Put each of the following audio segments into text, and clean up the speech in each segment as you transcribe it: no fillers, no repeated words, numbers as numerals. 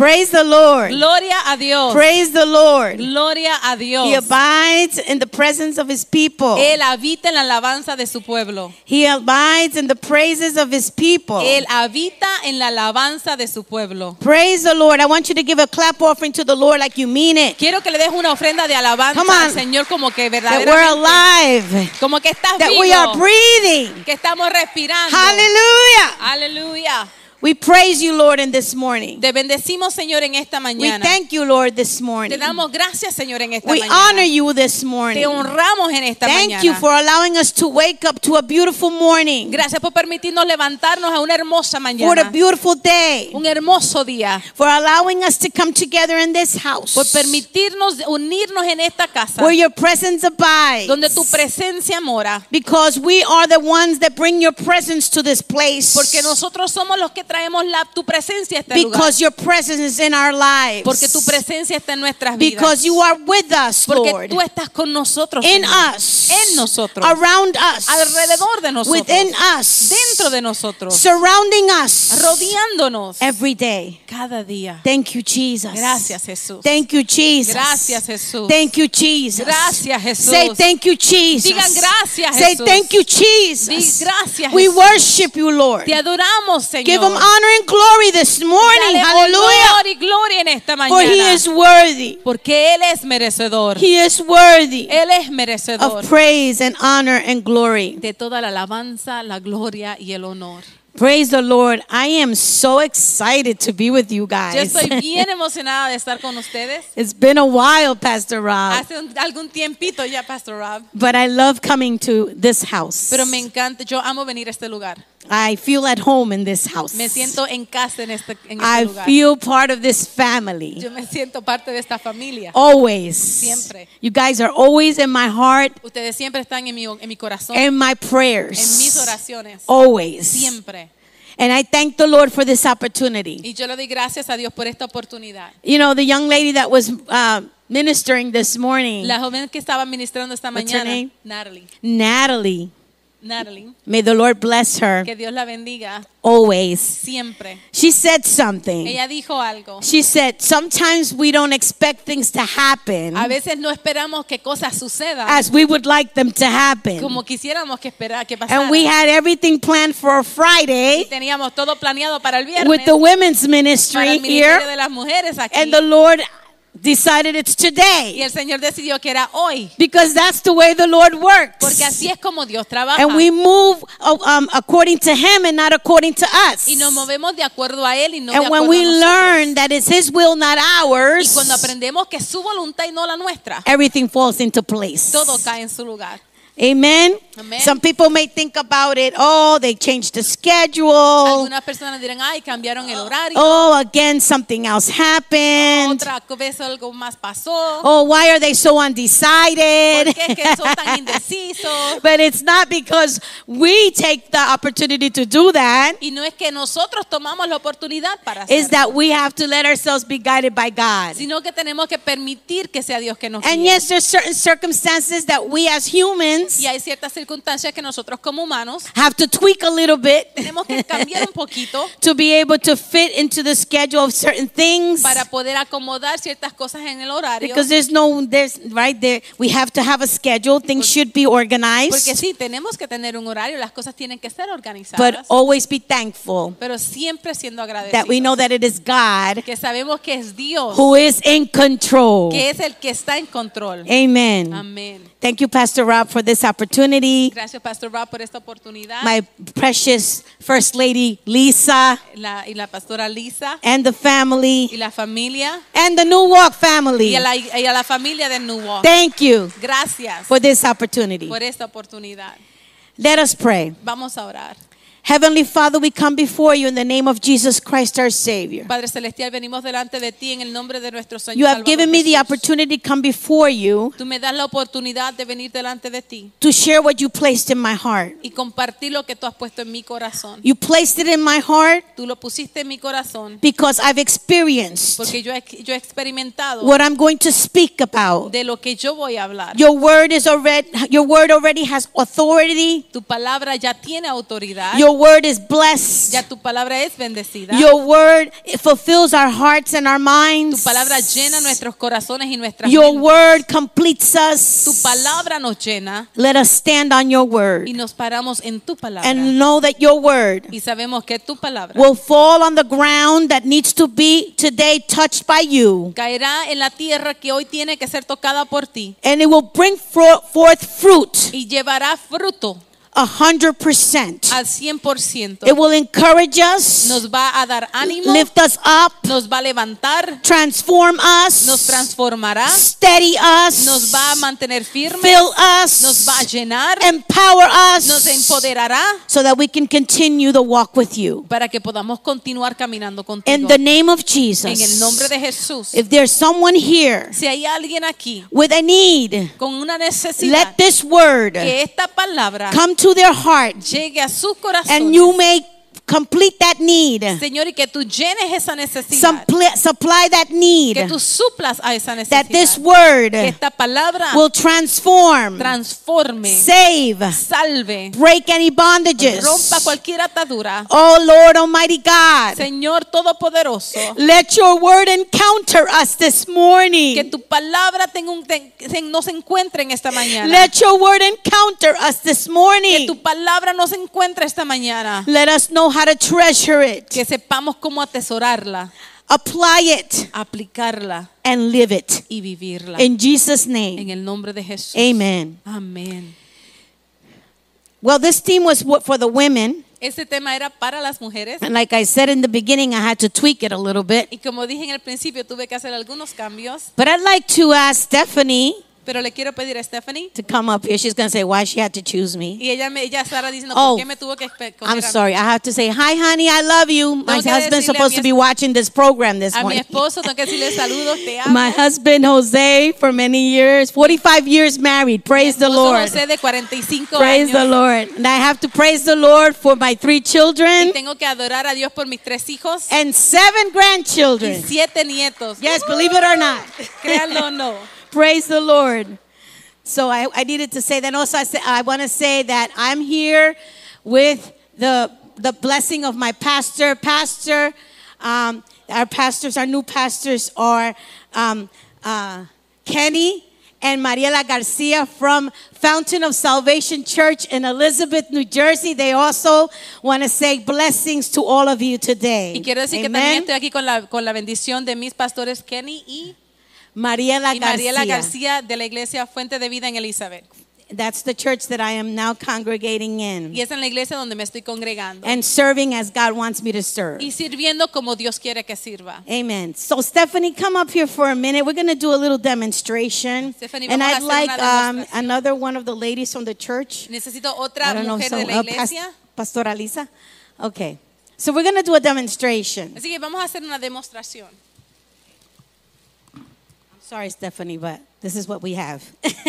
Praise the Lord. Gloria a Dios. Praise the Lord. Gloria a Dios. He abides in the presence of his people. Él habita en la alabanza de su pueblo. He abides in the praises of his people. Él habita en la alabanza de su pueblo. Praise the Lord. I want you to give a clap offering to the Lord like you mean it. Quiero que le des una ofrenda de alabanza Come on. al Señor como que That verdaderamente. we're alive. Como que estás That vivo. we are breathing. Que estamos respirando. Hallelujah. Aleluya. We praise you, Lord, in this morning. Te bendecimos, Señor, en esta We mañana. thank you, Lord, this Te morning. damos gracias, Señor, en esta We mañana. honor you this morning. Te honramos en esta Thank mañana. you for allowing us to wake up to a beautiful morning. Gracias por permitirnos levantarnos a una hermosa For a mañana. beautiful day. Un hermoso día. For allowing us to come together in this house. Por permitirnos unirnos en esta casa. Where your presence abides. Donde tu presencia mora. Because we are the ones that bring your presence to this place. Porque nosotros somos los que traemos tu presencia a este lugar. Because your presence is in our lives. Porque tu presencia está en nuestras vidas. Because you are with us, Porque Lord. tú estás con nosotros, In Señor. us. En nosotros. Around us. Alrededor de nosotros. Within us. Dentro de nosotros. Surrounding us. Rodeándonos. Every day. Cada día. Thank you, Jesus. Gracias, Jesús. Thank you, Jesus. Gracias, Jesús. Thank you, Jesus. Gracias, Jesús. Say thank you, Jesus. Digan gracias, Say Jesús. thank you, Jesus. Di gracias, We Jesús. worship you, Lord. Te adoramos, Señor. Give him honor and glory this morning. Dale Hallelujah. honor y gloria en esta For mañana. he is worthy. Porque Él es merecedor. He is worthy Él es merecedor of praise and honor and glory. de toda la alabanza, la gloria y el honor. Praise the Lord. I am so excited to be with you Yo guys. estoy bien emocionada de estar con ustedes. It's been a while, Pastor Rob, Hace algún tiempito ya, Pastor Rob. but I love coming to this house. Pero me encanta, yo amo venir a este lugar. I feel at home in this house. Me siento en casa en este I lugar. feel part of this family. Yo me siento parte de esta familia. Always. Siempre. You guys are always in my heart, Ustedes siempre están en mi corazón, in my en mis prayers. oraciones. Always. Siempre. And I thank the Lord for this opportunity. Y yo le doy gracias a Dios por esta oportunidad. You know, the young lady that was ministering this morning, La joven que estaba ministrando esta What's her mañana, name? Natalie. Natalie, may the Lord bless her Que Dios la bendiga always. siempre. She said something. Ella dijo algo. She said, sometimes we don't expect things to happen A veces no esperamos que cosas sucedan as we would like them to happen. como quisiéramos que pasaran. And we had everything planned for Y Friday teníamos todo planeado para el viernes, with the women's para ministry el ministerio here, de las mujeres aquí. and the Lord decided it's Y today el Señor decidió que era hoy, because that's the way the Lord works. porque así es como Dios trabaja. And we move according to Him and not according to us. Y nos movemos de acuerdo a Él y no de And acuerdo when we a nosotros. learn that it's His will, not Y ours, cuando aprendemos que es su voluntad y no la nuestra, everything falls into place. todo cae en su lugar. Amen. Amen. Some people may think about it. Oh, they changed the schedule. Algunas personas dirán, ay, cambiaron el horario. Oh, again, something else happened. Otra vez algo más pasó. Oh, why are they so ¿Por undecided? qué es que son tan indecisos? But it's not because we take the opportunity to do that. Y no es que nosotros tomamos la oportunidad para It's hacerlo, that we have to let ourselves be guided by God. sino que tenemos que permitir que sea Dios que nos And guíe. yes, there's certain circumstances that we as humans Y hay ciertas circunstancias que nosotros como humanos have to tweak a little bit tenemos que cambiar un poquito to be able to fit into the schedule of certain things. para poder acomodar ciertas cosas en el horario. Because we have to have a schedule. Things should be organized. Porque sí, tenemos que tener un horario, las cosas tienen que ser But organizadas. always be thankful Pero siempre siendo that we know agradecidos. that it is God Que sabemos que es Dios, who is in control. que es el que está en control. Amen. Amén. Thank you, Pastor Rob, for this opportunity. Gracias, Pastor Rob, por esta oportunidad. My precious First Lady Lisa Y la pastora Lisa and the y family la familia and the New Walk family. y a la familia de New Walk. Thank you Gracias for this opportunity. por esta oportunidad. Let us pray. Vamos a orar. Heavenly Father, we come before you in the name of Jesus Christ, our Savior. Padre Celestial, venimos delante de ti en el nombre de nuestro Señor You have Salvador given me the Jesús. opportunity to come before you Tú me das la oportunidad de venir delante de ti to share what you placed in my heart. y compartir lo que tú has puesto en mi corazón. You placed it in my heart Tú lo pusiste en mi corazón because I've experienced porque yo he experimentado what I'm going to speak about. de lo que yo voy a hablar. Your word already has authority. Tu palabra ya tiene autoridad. Your Your word is blessed. Ya tu palabra es bendecida. Your word, it fulfills our hearts and our Tu minds. palabra llena nuestros corazones y nuestras Your mentes. word completes Tu us. palabra nos llena Let us stand on your word y nos paramos en tu palabra. and know that your word Y sabemos que tu palabra will fall on the ground that needs to be today touched by you. caerá en la tierra que hoy tiene que ser tocada por ti And it will bring forth fruit y llevará fruto 100%. al 100%. It will encourage us, Nos va a dar ánimo, lift us up, nos va a levantar, transform nos us, transformará, steady us, nos va a mantener firmes, fill nos va a us, llenar, empower nos us, empoderará so that we can continue the walk with you. para que podamos continuar caminando In contigo. the name of En el nombre Jesus. de Jesús. If there's someone here Si hay alguien aquí with a need, con una necesidad, let this word que esta palabra come to their heart llegue a sus corazones, and you may complete that need. Señor, y que tú llenes esa necesidad, Supply that need. que tú suplas a esa That this necesidad, word que esta palabra will transform, transforme, save, salve, break any bondages. rompa cualquier atadura. Oh Lord Almighty God, Señor Todopoderoso, let your word encounter us this que morning. tu palabra nos encuentre en esta mañana. Let your word encounter us this Que morning. tu palabra nos encuentre esta mañana. Let us know how to treasure it, Que sepamos cómo atesorarla, apply it, aplicarla and live it. y vivirla. In Jesus' En name, el nombre de Jesús. amen. Amén. Well, this theme was for the women. Este tema era para las mujeres. And like I said in the beginning, I had to tweak it a little bit. Y como dije en el principio, tuve que hacer algunos cambios. But I'd like to ask Stephanie Pero le quiero pedir a Stephanie. to come up here. She's going to say why she had to choose me. Y ella estará diciendo Oh, por qué me tuvo que escoger a I'm mí. sorry. I have to say, hi, honey, I love you. My Tengo que husband's decirle a supposed mi to be watching this program this A mi morning. esposo tengo que decirle saludos, te amo. My husband, Jose, for many years, 45 years married. Praise the Mi esposo Lord. José de 45 Praise años. the Lord. And I have to praise the Lord for my 3 Y children tengo que adorar a Dios por mis 3 hijos and 7 y grandchildren. 7 nietos. Yes, believe it or not. Créanlo o no. Praise the Lord. So I needed to say that. Also, I want to say that I'm here with the blessing of my pastor. Our new pastors are Kenny and Mariela Garcia from Fountain of Salvation Church in Elizabeth, New Jersey. They also want to say blessings to all of you today. Y quiero decir que también estoy aquí con la bendición de mis pastores Kenny y Mariela Mariela Garcia. García de la iglesia Fuente de Vida en Elizabeth. That's the church that I am now congregating in Y es en la iglesia donde me estoy congregando. and serving as God wants me to serve. Y sirviendo como Dios quiere que sirva. Amen. So Stephanie, come up here for a minute. We're going to do a little demonstration. Stephanie, And vamos a I'd hacer like una demostración. another one of the ladies from the church. Necesito I otra don't know, mujer de la iglesia. Pastora Lisa. Okay. So we're going to do a demonstration. Así que vamos a hacer una demostración. Sorry, Stephanie, but this is what we have.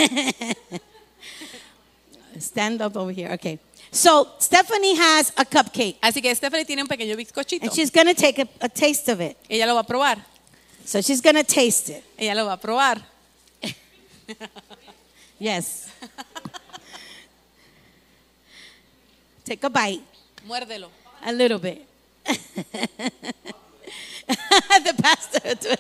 Stand up over here. Okay. So Stephanie has a cupcake, Así que Stephanie tiene un pequeño bizcochito. and she's going to take a taste of it. Ella lo va a probar. So she's going to taste it. Ella lo va a probar. Yes. Take a bite. Muérdelo. A little bit. The pastor.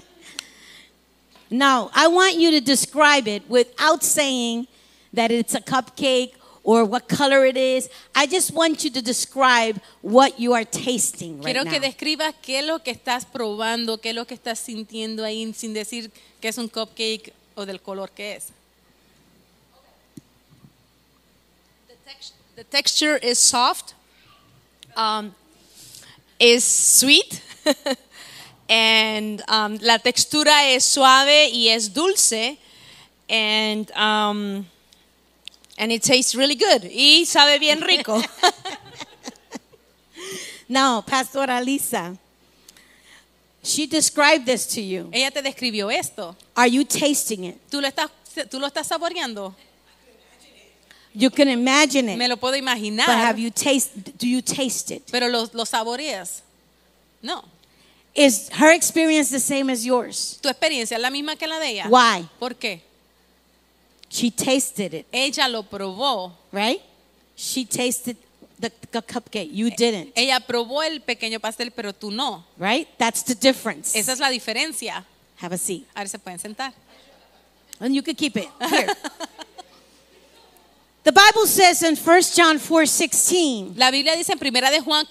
Now, I want you to describe it without saying that it's a cupcake or what color it is. I just want you to describe what you are tasting right Quiero que now. describas qué es lo que estás probando, qué es lo que estás sintiendo ahí, sin decir que es un cupcake o del color que es. The texture is soft, is sweet, and la textura es suave y es dulce, and it tastes really good. Y sabe bien rico. Now, Pastora Lisa, she described this to you. Ella te describió esto. Are you tasting it? ¿Tú lo estás saboreando? You can imagine it. Me lo puedo But imaginar. do you taste it? Pero lo saboreas. No. Is her experience the same as yours? ¿Tu experiencia es la misma que la de ella? Why? ¿Por qué? She tasted it, Ella lo probó. right? She tasted the cupcake. You didn't. Ella probó el pequeño pastel, pero tú no. Right? That's the difference. Esa es la diferencia. Have a seat. Ahora se pueden sentar. And you can keep it. Here. The Bible says in 1 John 4:16, La Biblia dice en 1 de Juan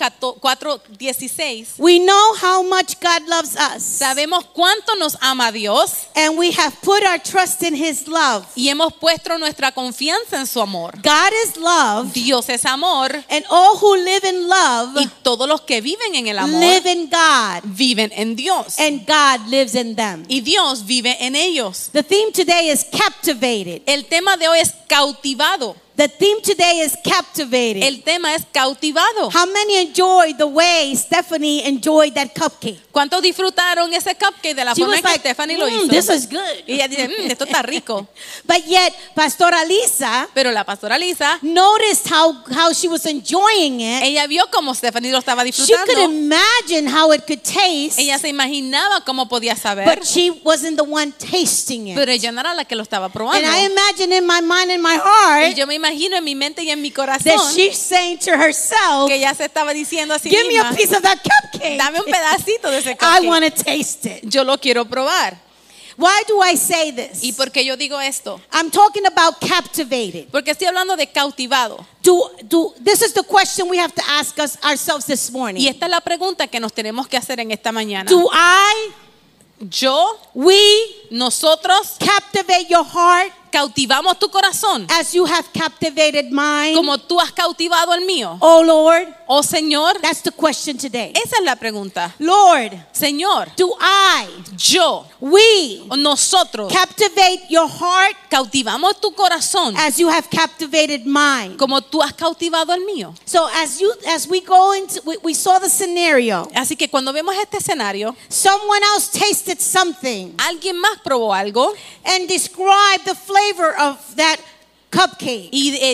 4:16, we know how much God loves us, sabemos cuánto nos ama Dios and we have put our trust in His love. y hemos puesto nuestra confianza en su amor. God is love, Dios es amor and all who live in love y todos los que viven en el amor live in God, viven en Dios and God lives in them. y Dios vive en ellos. The theme today is captivated. El tema de hoy es cautivado. The theme today is captivated. El tema es cautivado. How many enjoyed the way Stephanie enjoyed that cupcake? ¿Cuántos disfrutaron ese cupcake de la She forma was en que like, Stephanie lo hizo? this is good. Y ella dice, esto está rico. But yet, Pastora Lisa Pero la pastora Lisa, noticed how she was enjoying it. ella vio cómo Stephanie lo estaba She could disfrutando. imagine how it could taste, Ella se imaginaba cómo podía saber, but she wasn't the one tasting it. pero ella no era la que lo estaba And probando. I imagine in my mind and my Y heart yo me imagino en mi mente y en mi that corazón she's saying to herself, que ella se estaba diciendo así give me a misma, piece of that cupcake. dame un pedacito de ese I want cupcake. to taste it. Yo lo quiero probar. Why do I say this? ¿Y por qué yo digo esto? I'm talking about captivated. Porque estoy hablando de cautivado. This is the question we have to ask ourselves this Y morning. esta es la pregunta que nos tenemos que hacer en esta mañana. Do I, Yo, we, nosotros, captivate your heart cautivamos tu corazón as you have captivated mine? como tú has cautivado el mío. Oh Lord, Oh Señor, that's the question today. esa es la pregunta. Lord, Señor, do I, yo, we, nosotros, captivate your heart cautivamos tu corazón as you have captivated mine? como tú has cautivado el mío. So as we go into, we saw the scenario. Así que cuando vemos este escenario, Someone else tasted something alguien más probó algo and described the flavor of that cupcake.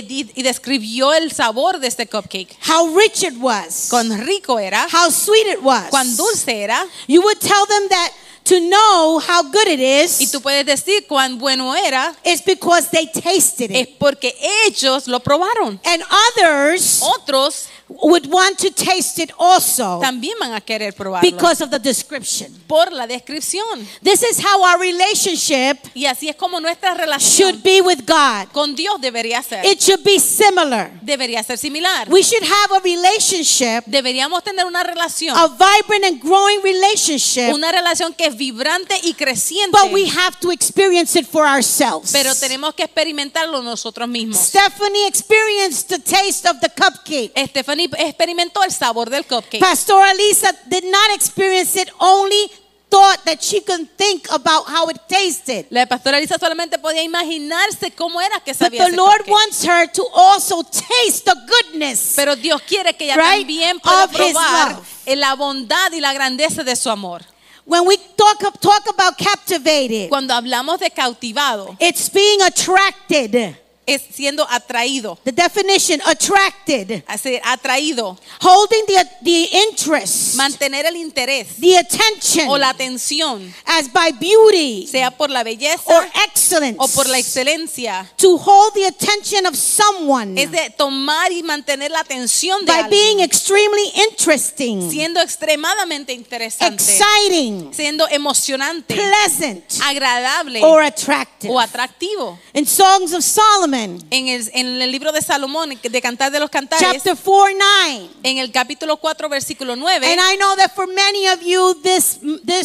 y describió el sabor de este cupcake. How rich it was. Cuán rico era, How sweet it was. cuán dulce era. You would tell them that to know how good it Y is tú puedes decir cuán bueno era, is because they tasted es it. porque ellos lo probaron. And others Otros would want to taste it also también van a querer probarlo because of the description. por la descripción. This is how our relationship Y así es como nuestra should relación be with God. con Dios debería ser. It should be similar. Debería ser similar. We should have a relationship, Deberíamos tener una relación, a vibrant and growing relationship, una relación que es vibrante y creciente, but we have to experience it for ourselves. pero tenemos que experimentarlo nosotros mismos. Stephanie experienced the taste of the cupcake. Stephanie experimentó el sabor del cupcake. Pastor Lisa did not experience it, only thought that she could think about how it tasted. La pastora Lisa solamente podía imaginarse cómo era que But sabía the ese Lord cupcake. wants her to also taste the goodness. Pero Dios quiere que ella Right? también pueda Of His probar love. la bondad y la grandeza de su amor. When we talk about captivated, Cuando hablamos de cautivado, it's being attracted. es siendo atraído, The definition, attracted. atraído, Holding the interest, mantener el interés the attention, o la atención, as by beauty sea por la belleza or excellence, o por la excelencia, to hold the attention of someone es de tomar y mantener la atención de by being alguien, extremely interesting, siendo extremadamente interesante, exciting, siendo emocionante, pleasant, agradable or attractive. o atractivo. In Songs of Solomon, En el libro de Salomón, de Cantar de los Cantares, chapter 4:9. en el capítulo 4, versículo 9, And I know that for many of you, this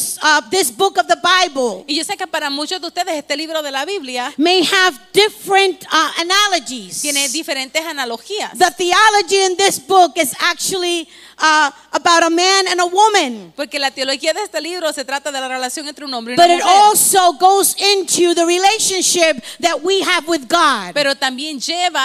book of the Bible y yo sé que para muchos de ustedes este libro de la Biblia may have different analogies. tiene diferentes analogías. The theology in this book is actually about a man and a woman, Porque la teología de este libro se trata de la relación entre un hombre y but una it mujer. also goes into the relationship that we have with God. Pero también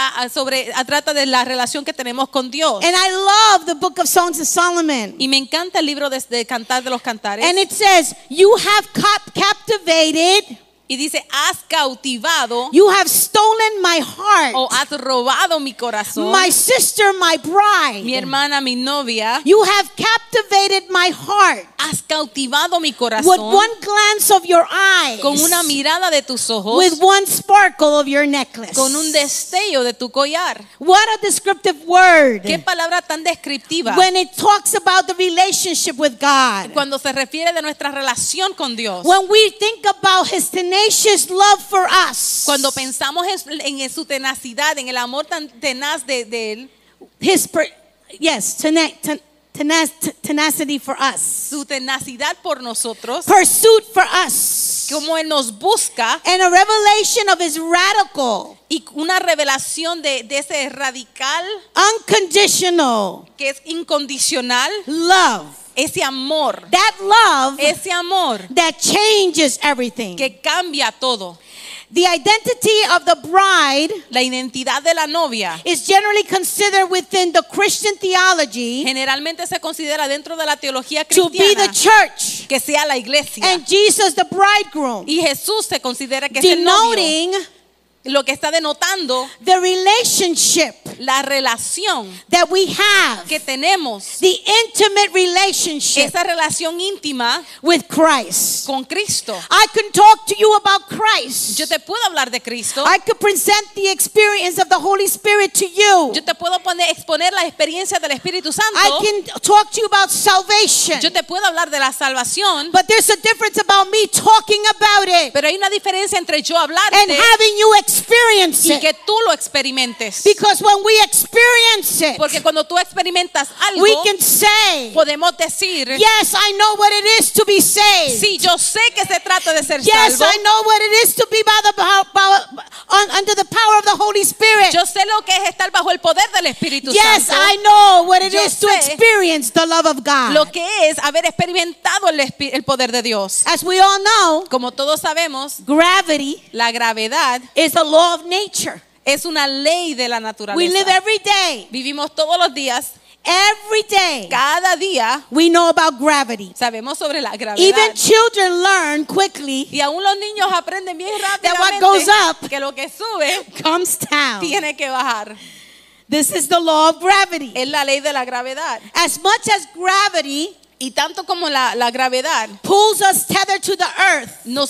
trata de la relación que tenemos con Dios. And I love the book of Songs of Solomon. Y me encanta el libro de Cantar de los Cantares. And it says, you have captivated, Y dice, has cautivado, you have stolen my heart. o has robado mi corazón, My sister, my bride. mi hermana, mi novia, You have captivated my heart has cautivado mi with corazón one glance of your eyes, con una mirada de tus ojos, with one sparkle of your necklace. con un destello de tu collar. What a descriptive word. Qué palabra tan descriptiva When it talks about the relationship with God. cuando se refiere de nuestra relación con Dios. When we think about his tenacious love for us. Cuando pensamos en su tenacidad, en el amor tan tenaz de él, tenacity for us. su tenacidad por nosotros, Pursuit for us. como él nos busca, And a revelation of his radical, y una revelación de ese radical unconditional que es incondicional, love. ese amor That love that changes everything. que cambia todo. The identity of the bride La identidad de la novia is generally considered within the Christian theology generalmente se considera dentro de la teología to be the cristiana church, que sea la iglesia, and Jesus the bridegroom, y Jesús se considera que es el novio, denoting lo que está denotando the relationship la relación that we have, que tenemos, the intimate relationship esa relación íntima with Christ. con Cristo. I can talk to you about Christ. Yo te puedo hablar de Cristo, I could present the experience of the Holy Spirit to you. yo te puedo exponer la experiencia del Espíritu I Santo, can talk to you about salvation. yo te puedo hablar de la salvación, But there's a difference about me talking about it pero hay una diferencia entre yo and hablarte having you experience y it. que tú lo experimentes. Because when we experience it, Porque cuando tú experimentas algo, we can say, podemos decir, yes, I know what it is to be saved. sí, yo sé que se trata de ser Yes, salvo. I know what it is to be under the power of the Holy Spirit. Yo sé lo que es estar bajo el poder del Espíritu Yes, Santo. I know what it Yo is to sé experience the love of God. Lo que es haber experimentado el poder de Dios. As we all know, Como todos sabemos, gravity la gravedad is a law of nature. es una ley de la We live naturaleza. every day. Vivimos todos los días, Every day cada día we know about gravity. sabemos sobre la gravedad. Even children learn quickly Y aún los niños aprenden bien that what goes rápidamente up que lo que sube comes down. tiene que bajar. This is the law of gravity. Es la ley de la gravedad. As much as gravity Y tanto como la gravedad pulls us tethered to the earth, nos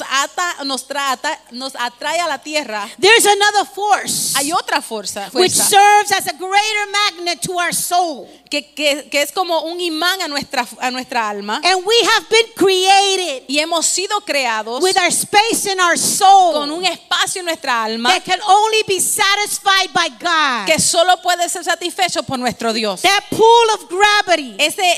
atrae a la tierra, there's another force hay otra fuerza which serves as a greater magnet to our soul. que es como un imán a nuestra alma. And we have been created Y hemos sido creados with our space in our soul con un espacio en nuestra alma that can only be satisfied by God. que solo puede ser satisfecho por nuestro Dios. That pull of gravity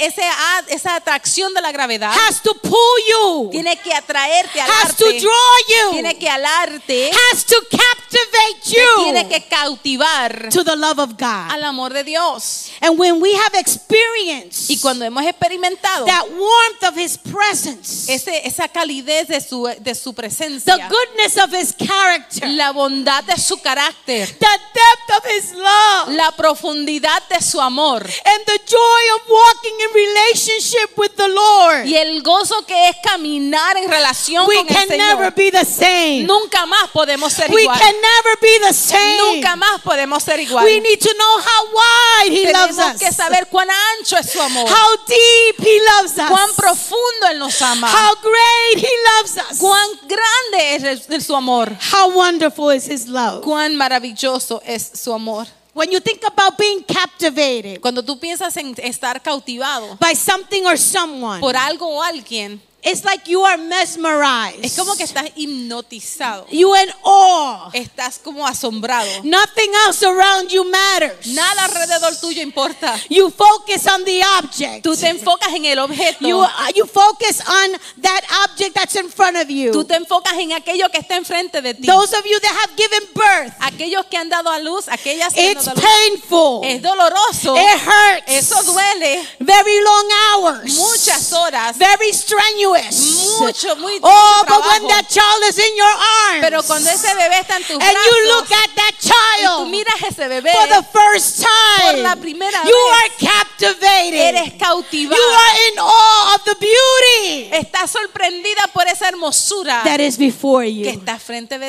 Esa atracción de la gravedad has to pull you, tiene que atraerte, has to alarte, draw tiene you, que alarte, has to captivate te tiene you que cautivar to the love of God. al amor de Dios. And when we have experienced Y cuando hemos experimentado that warmth of his presence, esa calidez de su the presencia, goodness of his character, la bondad de su carácter, the depth of his love, la profundidad de su amor and the joy of walking in relationship with the Lord, y el gozo que es caminar en relación we con el can never Señor, be the same. nunca más podemos ser We igual. can never be the same. Nunca más podemos ser igual. We need to know how wide he loves Tenemos us, que saber cuán ancho es su amor, how deep he loves cuán us, profundo Él nos ama, how great he loves us, cuán grande es su amor, how wonderful is his love. cuán maravilloso es su amor. When you think about being captivated Cuando tú piensas en estar cautivado by something or someone, por algo o alguien, it's like you are mesmerized. es como que estás hipnotizado, You in awe. estás como asombrado. Nothing else around you matters. Nada alrededor tuyo importa. You focus on the object. Tú te enfocas en el objeto. You focus on that object that's in front of you. Tú te enfocas en aquello que está enfrente de ti. Those of you that have given birth, Aquellos que han dado a luz, aquellas que han it's dado a luz. painful. Es doloroso. It hurts. Eso duele. Very long hours. Muchas horas. Very strenuous. Mucho, muy Oh, mucho but when trabajo. that child is in your arms, Pero cuando ese bebé está en tus and you brazos look at that y tú child miras ese bebé, for the first por time, la primera you vez, are captivated. eres You cautivada. are in awe of the beauty Estás sorprendida por esa hermosura that is before que you. está frente de ti.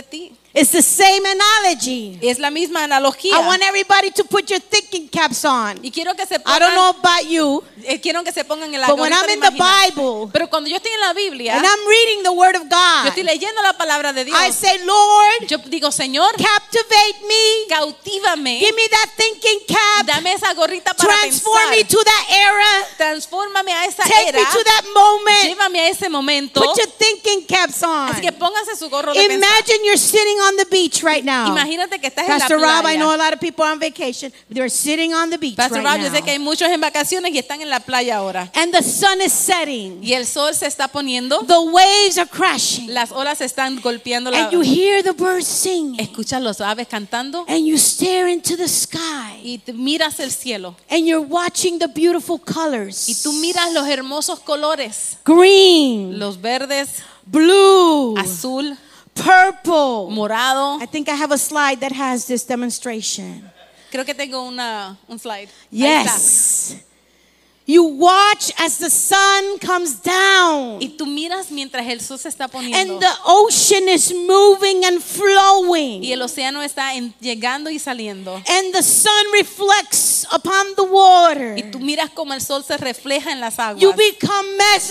It's the same analogy. Es la misma analogía. I want everybody to put your thinking caps on. Y quiero que se I don't know pongan, about you, quiero que se pongan en la but when gorrita I'm de in the imaginar. Bible Pero cuando yo estoy en la Biblia, and I'm reading the Word of yo God, estoy leyendo la palabra de Dios. I say, Lord, Yo digo, Señor, captivate me. cautívame, Give me that thinking cap. dame esa gorrita para Transform me pensar, to that era. transfórmame a esa Take era, me to that moment. llévame a ese momento. Put your thinking caps on. Así que póngase su gorro de pensar. Imagine you're sitting on the beach right now. Imagínate que estás en la Pastor Rob, I know playa. a lot of people are on vacation. They're sitting on the beach Pastor right Rob, yo sé que hay now. muchos en vacaciones y están en la playa ahora. And the sun is setting. Y el sol se está poniendo, The waves are crashing. las olas están golpeando la And you hear the birds sing. escuchas los aves cantando And you stare into the sky. y te miras el cielo And you're watching the beautiful colors. y tú miras los hermosos colores, Green, los verdes, blue, azul, purple. morado. I think I have a slide that has this demonstration. Creo que tengo un slide. Ahí está. Yes. You watch as the sun comes down. Y tú miras mientras el sol se está And poniendo the ocean is moving and y flowing. el océano está llegando y saliendo. And the sun reflects upon the water. Y tú miras como el sol se refleja en las aguas. You become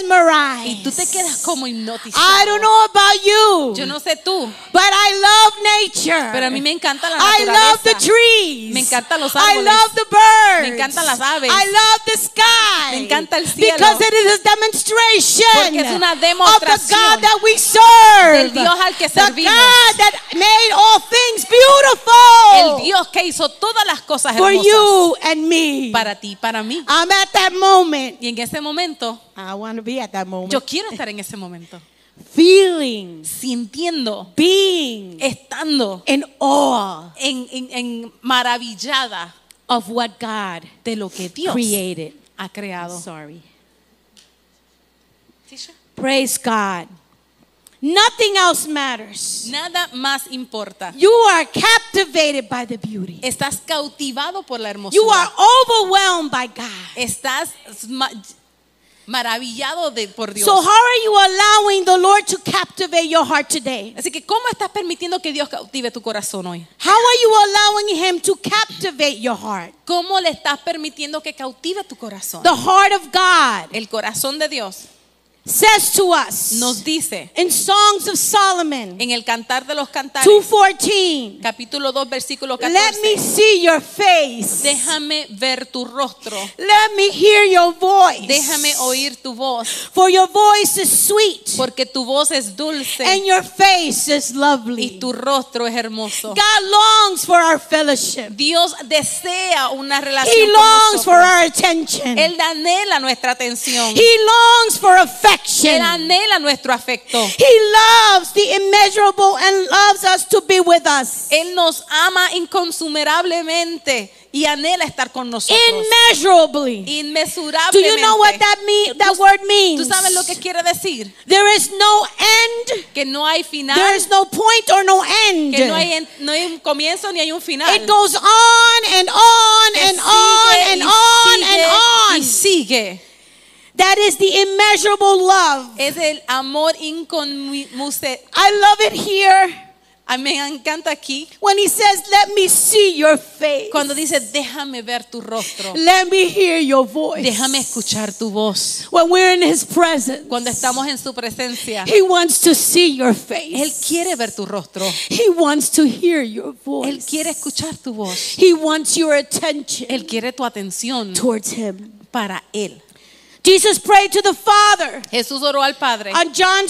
Y tú te quedas mesmerized. como I hipnotizado. don't know about you, Yo no sé tú, but I love nature. pero a mí me encanta la I love the naturaleza. trees. Me encantan los I árboles. love the birds. Me encantan las aves. I love the sky. Me encanta el cielo. Because it is a demonstration Porque es una of the demostración God that we serve. del Dios al que the servimos. God that made all things beautiful El Dios que hizo todas las cosas for hermosas you and me. para ti, para mí. I'm at that moment. Y en ese momento, I want to be at that moment. yo quiero estar en ese momento, Feeling, sintiendo, being estando in awe en maravillada of what God de lo que Dios created. ha creado. Sorry. Praise God. Nothing else matters. Nada más importa. You are captivated by the beauty. Estás cautivado por la You hermosura. are overwhelmed by God. Estás maravillado por Dios. So how are you allowing the Lord to captivate your heart today? Así que ¿cómo estás permitiendo que Dios cautive tu corazón hoy? How are you allowing Him to captivate your heart? ¿Cómo le estás permitiendo que cautive tu corazón? The heart of God El corazón de Dios says to us nos dice in Songs of Solomon en el Cantar de los Cantares, 2:14, capítulo 2, versículo let me 14, see your face. déjame ver tu rostro, Let me hear your voice. déjame oír tu voz, For your voice is sweet porque tu voz es dulce and your face is y lovely. tu rostro es hermoso. God longs for our fellowship. Dios desea una relación He con longs for nosotros. our attention. Él anhela nuestra atención. He longs for affection. Él anhela nuestro afecto. He loves the immeasurable and loves us to be with us. Él nos ama inconsumerablemente y anhela estar con nosotros. Immeasurably. Do Inmesurablemente. you know what that word means? ¿Tú sabes lo que quiere decir? There is no end. Que no hay final, There is no point or no end. que no hay un comienzo ni hay un final. It goes on and on Que and on sigue and y on sigue and y on. sigue. That is the immeasurable love. Es el amor inconmensurable. I love it here A mí me encanta aquí when he says, let me see your face. cuando dice déjame ver tu rostro, Let me hear your voice. déjame escuchar tu voz. When we're in his presence, Cuando estamos en su presencia, he wants to see your face. Él quiere ver tu rostro. He wants to hear your voice. Él quiere escuchar tu voz. He wants your attention Él quiere tu atención towards him. para Él. Jesus prayed to the Father Jesús oró al Padre on John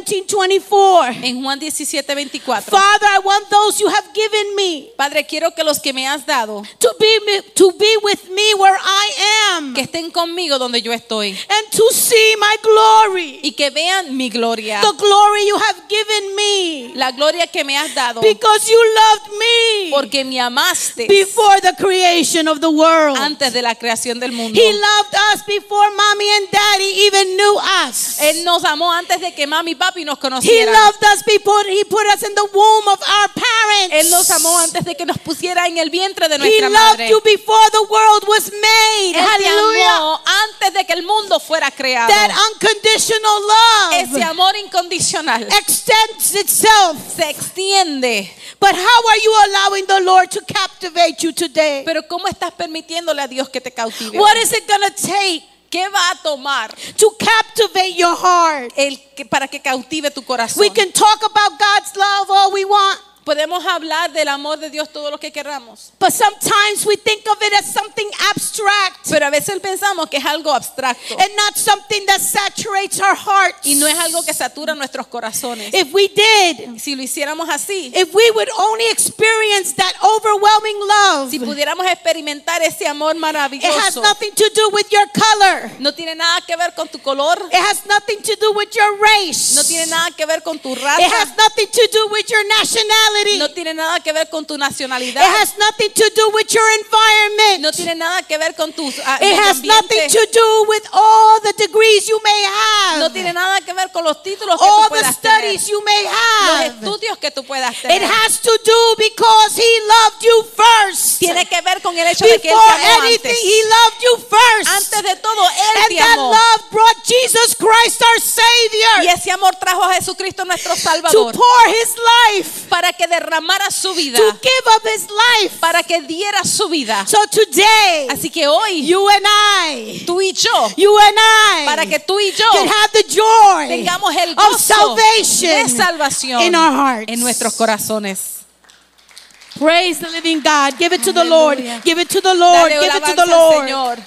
17:24. en Juan 17:24. Father, I want those you have given me Padre, quiero que los que me has dado, to be with me where I am, que estén conmigo donde yo estoy and to see my glory, y que vean mi gloria, the glory you have given me, la gloria que me has dado, because you loved me porque me amaste before the creation of the world. antes de la creación del mundo. He loved us before mommy and daddy even knew us. Él nos amó antes de que mami y papi nos He conocieran. loved us before he put us in the womb of our parents. Él nos amó antes de que nos pusiera en el vientre de He nuestra loved madre. you before the world was made. Él te Hallelujah. amó antes de que el mundo fuera creado. That unconditional love Ese amor incondicional extends itself. se extiende. But how are you allowing the Lord to captivate you today? Pero ¿cómo estás permitiéndole a Dios que te cautive? What is it going to take ¿Qué va a tomar to captivate your heart? para que cautive tu corazón? We can talk about God's love all we want, Podemos hablar del amor de Dios todo lo que queramos, but sometimes we think of it as something abstract pero a veces pensamos que es algo abstracto and not something that saturates our hearts. y no es algo que satura nuestros corazones. If we did, Si lo hiciéramos así, if we would only experience that overwhelming love, si pudiéramos experimentar ese amor it has maravilloso, nothing to do with your color. no tiene nada que ver con tu color, It has nothing to do with your race. no tiene nada que ver con tu It raza, has nothing to do with your nationality. no tiene nada que ver con tu It nacionalidad, has nothing to do with your environment. no tiene nada que ver con tu It medio has nothing ambiente, to do with all the degrees you may have, no tiene nada que ver con los títulos que all tú the puedas tener, studies you may los have. estudios que tú puedas It tener. has to do because He loved you first. Tiene que ver con el hecho de que Él Before te amó anything, antes. He loved you first. Antes de todo, Él And te that amó. love brought Jesus Christ, our Y Savior, ese amor trajo a Jesucristo nuestro to Salvador pour His life, para que derramara su vida, to give up His life. para que diera su vida. So today, Así que hoy, you and I, tú y yo, you and I, para que tú y yo can have the joy tengamos el of gozo salvation de salvación in our hearts. en nuestros corazones. Praise the living God. Give it to the Lord. Hallelujah. Give it to the Lord. Dale Give it to alabanza the al Lord. Señor.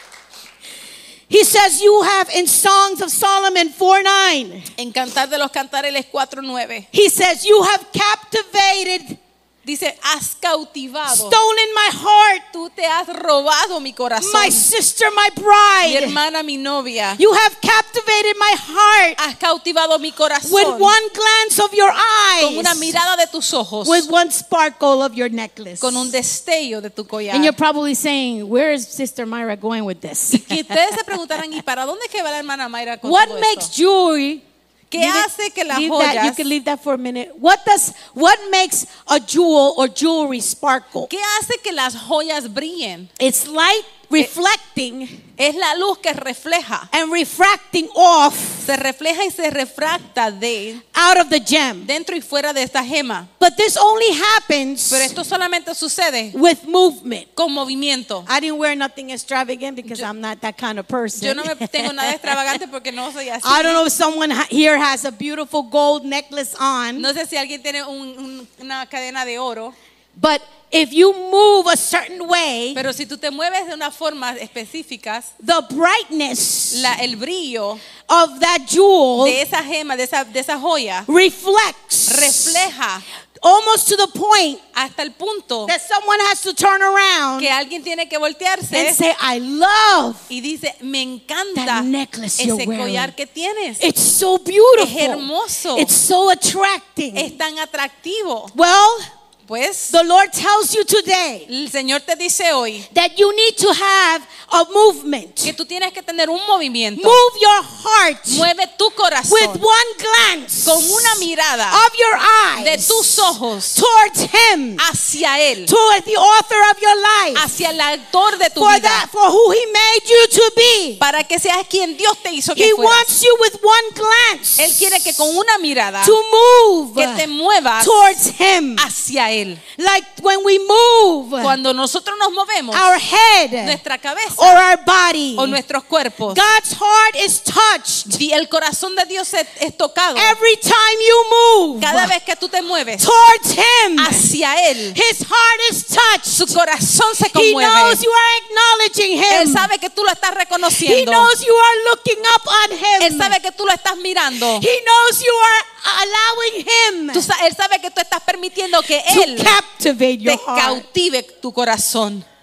He says you have in Songs of Solomon 4:9. En Cantar de los Cantares 4:9 He says you have captivated, dice, has cautivado, stolen my heart, tú te has robado mi corazón, my sister, my mi bride. hermana, mi novia, You have captivated my heart has cautivado mi corazón with one glance of your con una eyes, mirada de tus ojos, with one sparkle of your necklace. con un destello de tu collar. And you're probably saying, where is Sister Myra going with this? Y ustedes se preguntarán, ¿y para dónde es que va la hermana Mayra con What todo makes esto? jewelry? ¿Qué hace que las Leave that, you joyas, can leave that for a minute. What makes a jewel or jewelry sparkle? qué hace que las joyas brillen? It's light reflecting Es la luz que refleja, and refracting off se refleja y se refracta de out of the gem. dentro y fuera de esta gema. But this only happens Pero esto solamente sucede with movement. con movimiento. I didn't wear nothing extravagant because I'm not that kind of person. Yo no me tengo nada extravagante porque no soy así. I don't know if someone here has a beautiful gold necklace on, No sé si alguien tiene una cadena de oro, but if you move a certain way, pero si tú te mueves de una forma específica, the brightness el brillo of that jewel de esa gema, de esa joya, reflects refleja almost to the point hasta el punto that someone has to turn around que alguien tiene que voltearse and say, I love y dice, me encanta that necklace you're ese wearing. collar que tienes. It's so beautiful. Es hermoso. It's so attracting. Es tan atractivo. Well, Pues the Lord tells you today el Señor te dice hoy that you need to have a movement. que tú tienes que tener un movimiento. Move your heart Mueve tu corazón with one glance con una mirada of your de eyes tus ojos towards Him, hacia Él, towards the author of your life, hacia el autor de tu for vida, who He made you to be. para que seas quien Dios te hizo que He fueras. wants you with one glance Él quiere que con una mirada to move que te muevas towards Him. hacia Él. Like when we move Cuando nosotros nos movemos, our head nuestra cabeza or our body, o nuestros cuerpos, God's heart is touched y el corazón de Dios es tocado. every time you move Cada vez que tú te mueves towards Him. hacia Él, His heart is touched. su corazón se He conmueve. knows you are acknowledging Él Him. sabe que tú lo estás He reconociendo. knows you are looking up on Él Him. sabe que tú lo estás mirando. He knows you are allowing Him Él sabe que tú estás permitiendo que to Él captivate your te heart. cautive tu corazón.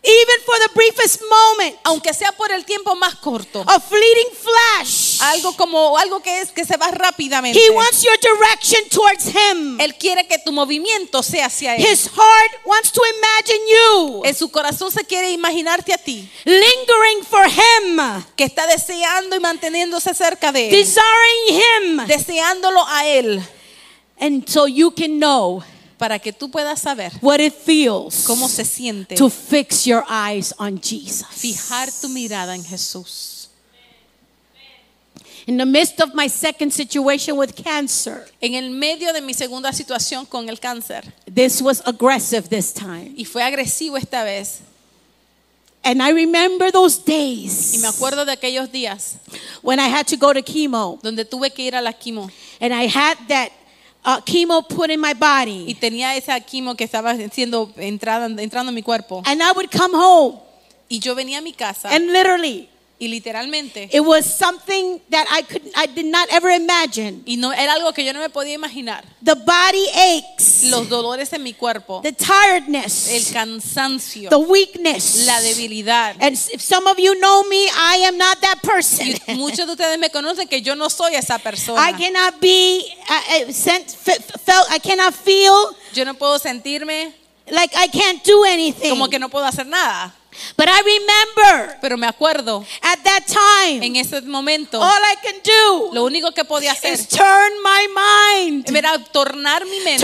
even for the briefest moment, aunque sea por el tiempo más corto, a fleeting flash. algo que se va rápidamente. He wants your direction towards him. Él quiere que tu movimiento sea hacia él. His heart wants to imagine you En su corazón se quiere imaginarte a ti, lingering for him, que está deseando y manteniéndose cerca de él, desiring him, deseándolo a él, and so you can know para que tú puedas saber what it feels cómo se siente to fix your eyes on Jesus. fijar tu mirada en Jesús. In the midst of my second situation with cancer, En el medio de mi segunda situación con el cáncer, this was aggressive this time. y fue agresivo esta vez, And I remember those y days me acuerdo de aquellos días when I had to go to chemo donde tuve que ir a la quimo and I had that chemo put in my y body. tenía esa quimo que estaba entrando en mi cuerpo, And I would come home y yo venía a mi casa and literally y literalmente, it was something that I did not ever imagine. y no era algo que yo no me podía imaginar, The body aches, los dolores en mi cuerpo, the el tiredness, cansancio, the weakness. la debilidad. And if some of you know me, I am not that person. Y muchos de ustedes me conocen que yo no soy esa persona. I cannot be I cannot feel Yo no puedo sentirme like I can't do anything. como que no puedo hacer nada. But I remember Pero me acuerdo, at that time, en ese momento, all I can do lo único que podía hacer is turn my mind, era tornar mi mente,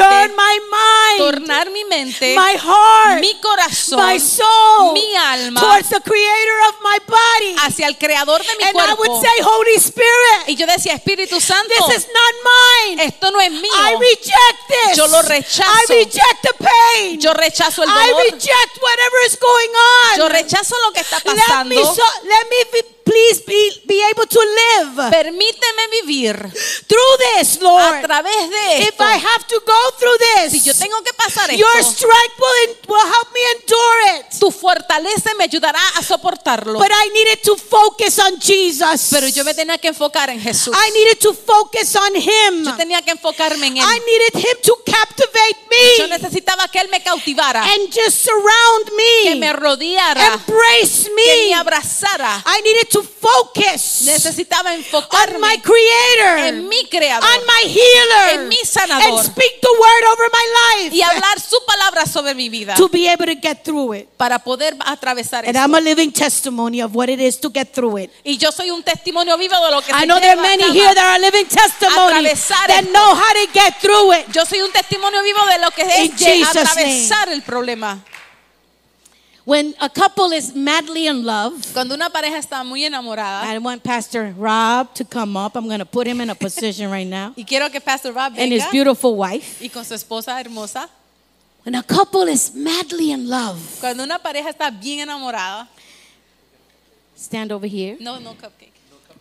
my heart, mi corazón, my soul mi alma towards the creator of my body. hacia el creador de mi And I cuerpo. would say, Holy Spirit, Y yo decía, Espíritu Santo, this is not mine. esto no es mío. I reject this. Yo lo rechazo. I reject the pain. Yo rechazo el I dolor. reject whatever is going on. Yo rechazo lo que está Let pasando. me please be able to live Permíteme vivir through this, a Lord. través de If esto. I have to go through Si yo this, tengo que pasar your esto, strength will help me endure it. tu fortaleza me ayudará a soportarlo. But I needed to focus on Jesus. Pero yo me tenía que enfocar en Jesús. I needed to focus on Him. Yo tenía que enfocarme en Él. I needed Him to captivate Yo me necesitaba que Él me cautivara, and just surround que me me, rodeara, embrace que me me. abrazara. I needed to focus Necesitaba on my enfocarme Creator, en mi Creador, on my Healer, en mi sanador, and speak the word over my life y hablar su palabra sobre mi vida to be able to get through it. para poder atravesar And esto. I'm a living testimony of what it is to get through it. Y yo soy un testimonio vivo de lo que I se know there are lleva a many cabo. here that are living testimonies Atravesar that esto. know how to get through it. Yo soy un testimonio vivo de lo que In es Jesus' atravesar el problema. When a couple is madly in love, Cuando una pareja está muy enamorada, I want Pastor Rob to come up. I'm going to put him in a position right now. y quiero que Pastor Rob And his venga beautiful wife. y con su esposa hermosa, When a couple is madly in love, cuando una pareja está bien enamorada, stand over here. no cupcake.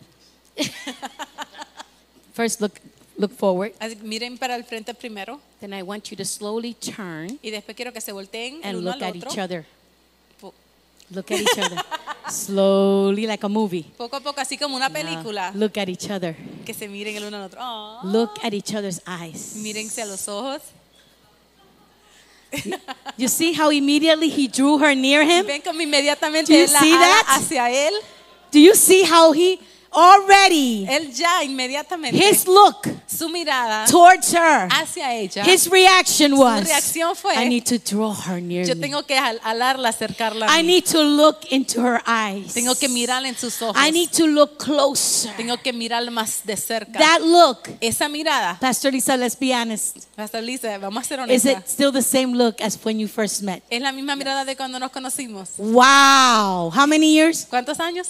First look forward. Así que miren para el frente primero Then I want you to slowly turn y después quiero que se volteen el and uno look al at otro. each other. Po- Look at each other. Slowly, like a movie. Poco a poco, así como una película, Look at each other. que se miren el uno al otro. Ah, Look at each other's eyes. mírense a los ojos. You see how immediately he drew her near him? Ven como inmediatamente Do you él la see ala that? hacia él. Do you see how he already, Él ya inmediatamente, his look su mirada towards her, hacia ella, his reaction su was, reacción fue, I need to draw her near yo me. tengo que alarla, acercarla a I mí. need to look into her eyes. Tengo que mirarla en sus ojos. I need to look closer. Tengo que mirarla más de cerca. That look, Esa mirada, Pastor Lisa, let's be honest. Pastor Lisa, vamos a ser Is honestas. it still the same look as when you first met? Es la misma mirada de cuando nos conocimos. Wow. How many years? ¿Cuántos años?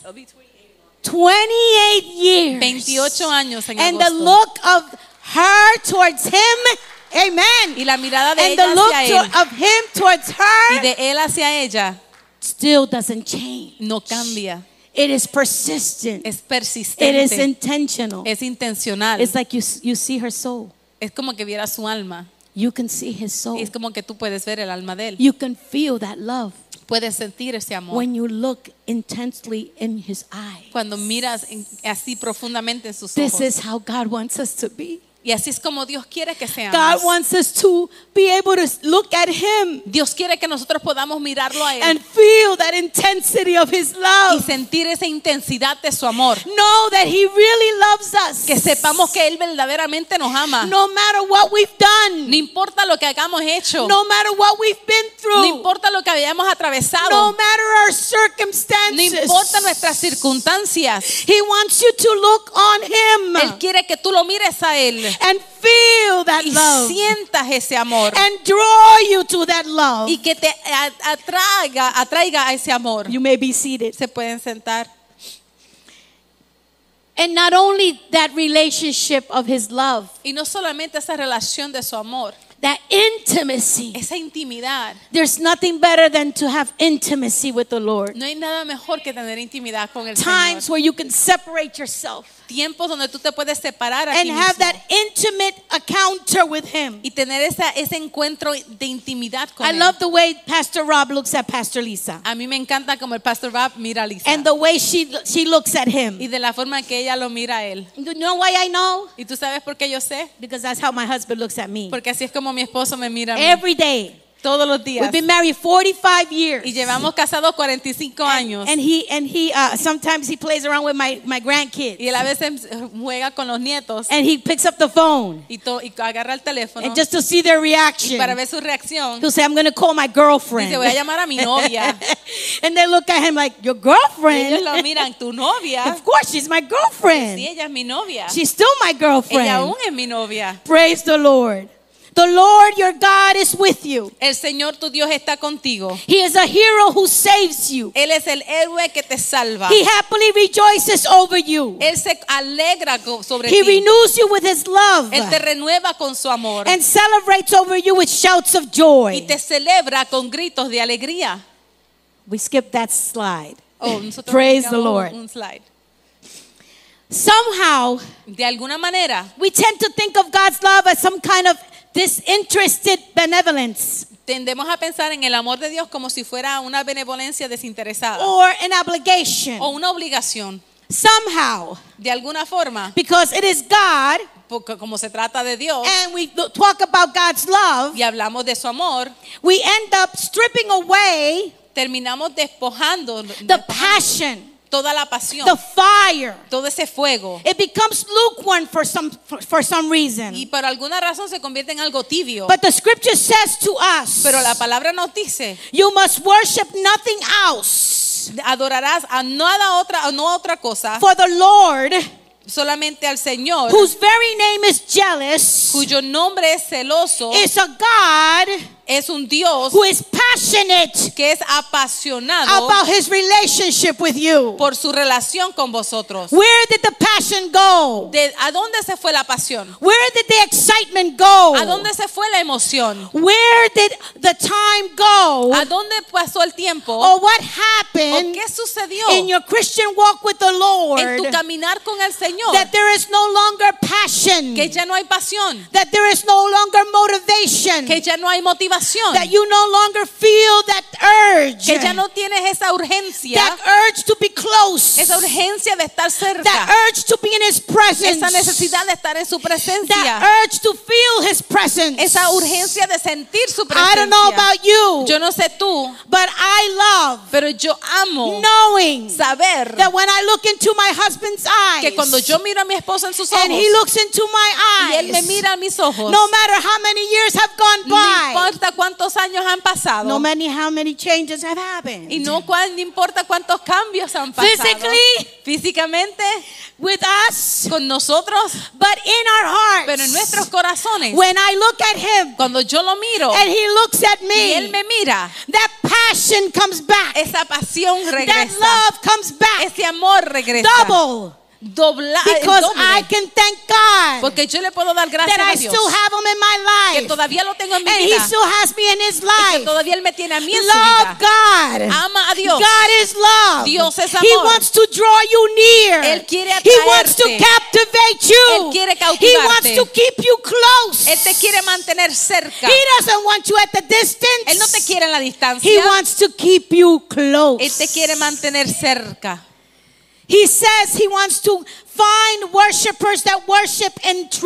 28 years. 28 años en And the agosto. look of her towards him, amen. Y la mirada de And ella the look hacia él of him towards y her de él hacia ella still doesn't change. no cambia. It is persistent. Es It is persistente. intentional. Es intencional. It's like you see her soul. Es como que viera su alma. You can see his soul. Es como que tú puedes ver el alma de él. You can feel that love Puedes sentir ese amor. when you look intensely in his eyes. Cuando miras así profundamente en sus This ojos. is how God wants us to be. Y así es como Dios quiere que God seamos. wants us to be able to look at Him Dios quiere que nosotros podamos mirarlo a Él and feel that intensity of His y love. sentir esa intensidad de su amor. Know that He really loves us. Que sepamos que Él verdaderamente nos ama. No matter what we've done. No importa lo que hayamos hecho. No matter what we've been No through. importa lo que hayamos atravesado. No matter our No circumstances. importa nuestras circunstancias. He wants you to look on Him Él quiere que tú lo mires a Él and feel that y love sientas ese amor and draw you to that love. y que te atraiga a ese amor. You may be seated. Se pueden sentar. And not only that relationship of His love, Y no solamente esa relación de su amor, that intimacy. esa intimidad. There's nothing better than to have intimacy with the Lord. No hay nada mejor que tener intimidad con el Times Señor. where you can separate yourself Tiempos donde tú te puedes separar a and ti have mismo that intimate encounter with Him. y tener ese encuentro de intimidad con I Él. love the way Pastor Rob looks at Pastor Lisa A mí me encanta como el Pastor Rob mira a Lisa and the way she looks at him. y de la forma que ella lo mira a él. You know why I know? ¿Y tú sabes por qué yo sé? Because that's how my husband looks at me. Porque así es como mi esposo me mira a mí Every day. todos los días. We've been married 45 years. Y llevamos casados 45 años. And he sometimes he plays around with my grandkids. Y él a veces juega con los nietos And he picks up the phone. y agarra el teléfono And just to see their y reaction. para ver su reacción. He'll say, I'm going to call my Dice, girlfriend. voy a llamar a mi novia. And they look at him like, your Y ellos girlfriend? lo miran, tu novia. Of course, she's my Sí, girlfriend. ella es mi novia. She's still my Ella girlfriend. aún es mi novia. Praise the Lord. The Lord your God is with you. El Señor tu Dios está contigo. He is a hero who saves you. Él es el héroe que te salva. He happily rejoices over you. Él se alegra sobre He ti. renews you with his love Él te renueva con su amor and celebrates over you with shouts of y joy. te celebra con gritos de alegría. We skipped that slide. Oh, nosotros Praise the brincamos Lord. un slide. Somehow, De alguna manera, we tend to think of God's love as some kind of disinterested benevolence tendemos a pensar en el amor de Dios como si fuera una benevolencia desinteresada or an obligation. o una obligación. Somehow, De alguna forma, because it is God porque como se trata de Dios and we talk about God's love, y hablamos de su amor, we end up stripping away terminamos despojando the passion, toda la pasión, the fire. todo ese fuego. It becomes lukewarm for some reason. Y por alguna razón se convierte en algo tibio. But the scripture says to us, Pero la palabra nos dice, you must worship nothing else. adorarás a nada otra, a no otra cosa, For the Lord, solamente al Señor, whose very name is jealous, cuyo nombre es celoso, is a God es un Dios who is passionate que es apasionado about his relationship with you. por su relación con vosotros. Where did the passion go? ¿A dónde se fue la pasión? Where did the excitement go? ¿A dónde se fue la emoción? Where did the time go? ¿A dónde pasó el tiempo? Or what ¿O happened qué sucedió in your Christian walk with the en Lord tu caminar con el Señor? that there is no longer passion, Que ya no hay pasión, that there is no longer motivation, que ya no hay motivación, that you no longer feel that urge, que ya no tienes esa urgencia, that urge to be close, esa urgencia de estar that cerca, urge to be in his presence, esa necesidad de estar en su presencia, that urge to feel his presence. esa urgencia de sentir su I don't know presencia. about you, Yo no sé tú, but I love pero yo amo knowing saber that when I look into my husband's eyes que cuando yo miro a mi esposo en sus and ojos he looks into my y él me eyes, mira a mis ojos, no matter how many years have gone no by, importa cuántos años han pasado no matter how many changes have happened, y no importa cuántos cambios han pasado Physically, físicamente with us, con nosotros, but in our hearts, pero en nuestros corazones, when I look at him cuando yo lo miro and he looks at y él me, me mira, that passion comes back, esa pasión that regresa, love comes back, ese amor regresa, double, dobla, because doble, I can thank God porque yo le puedo dar gracias that I a Dios still have him in my que life, todavía lo tengo en mi and he vida still has me in his y que life. todavía él me tiene a mí en su Love vida. God. Ama a Dios. God is love. Dios es He amor. wants to draw you near. Él quiere He wants to atraerte. captivate you. Él quiere He cautivarte. wants to keep you close. Él te quiere mantener cerca. He doesn't want you at the distance. Él no te quiere en la distancia. He wants to keep you close. Él te quiere mantener cerca. He says he wants to find worshipers that worship in truth.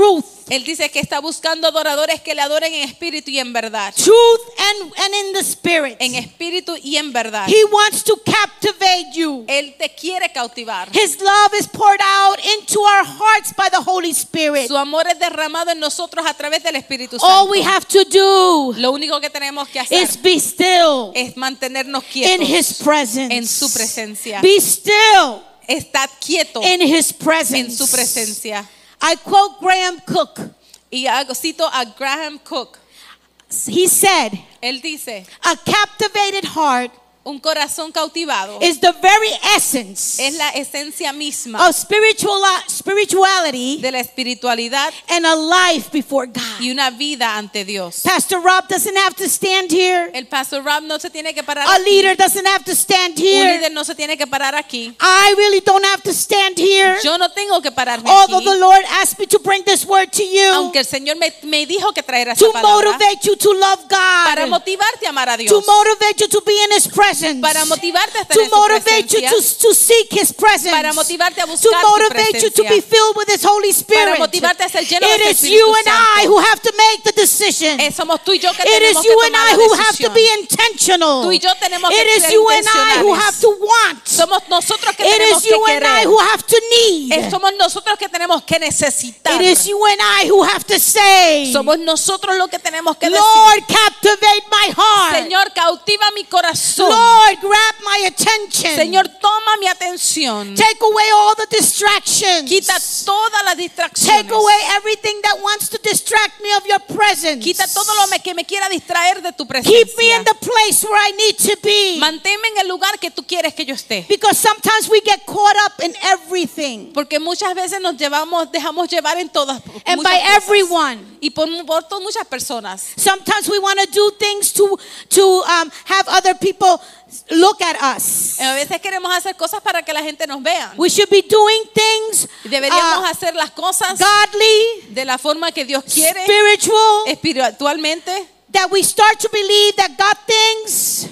Él dice que está buscando adoradores que le adoren en espíritu y en verdad. Truth and in the spirit. En espíritu y en verdad. He wants to captivate you. Él te quiere cautivar. His love is poured out into our hearts by the Holy Spirit. Su amor es derramado en nosotros a través del Espíritu All Santo. we have to do Lo único que tenemos que hacer is be still es mantenernos in quietos His presence. en su presencia. Be still Estad quieto in His en presence. su presencia. I quote Graham Cook. Y cito a Graham Cook. He said, Él dice, a captivated heart un corazón cautivado is the very essence es la esencia misma of spirituality de la espiritualidad and a life before God. y una vida ante Dios. Pastor Rob doesn't have to stand here. El pastor Rob no se tiene que parar A aquí. leader doesn't have to stand Un here. líder no se tiene que parar aquí. I really don't have to stand here. Yo no tengo que pararme Although aquí. the Lord asked me to bring this word to you Aunque el Señor me dijo que traerá esa to palabra motivate you to love para God, motivarte a amar a Dios, to motivate you to be in His presence, para motivarte a estar to en su motivate you presencia, to seek His presence, para motivarte a to buscar su motivate you to presencia, be filled with His Holy Spirit. para motivarte a ser lleno de It su is Espíritu you and I Santo. who have to make the decision. Somos tú y yo que It tenemos is que you and tomar I la who have to decisión. be intentional. Tú y yo tenemos que It is ser you and I who have intencionales. to want. Somos nosotros que It tenemos is you que and I querer. who have to need. Somos nosotros que tenemos que necesitar. It is you and I who have to say, Somos nosotros los que tenemos que decir, Lord, captivate my heart. Señor, cautiva mi corazón. Lord, grab my attention. Señor, toma mi atención. Take away all the distractions. Quita todas las distracciones. Take away everything that wants to distract me of your presence. Quita todo lo que me quiera distraer de tu Keep me presencia. in the place where I need to be. Manténme en el lugar que tú quieres que yo esté. Because sometimes we get caught up in everything Porque muchas veces nos dejamos llevar en todas. and muchas by cosas. everyone. Y por muchas personas. Sometimes we want to do things to have other people look at us. A veces queremos hacer cosas para que la gente nos vea. We should be doing things Deberíamos hacer las cosas godly, de la forma que Dios quiere, spiritual, espiritualmente. that we start to believe that God thinks.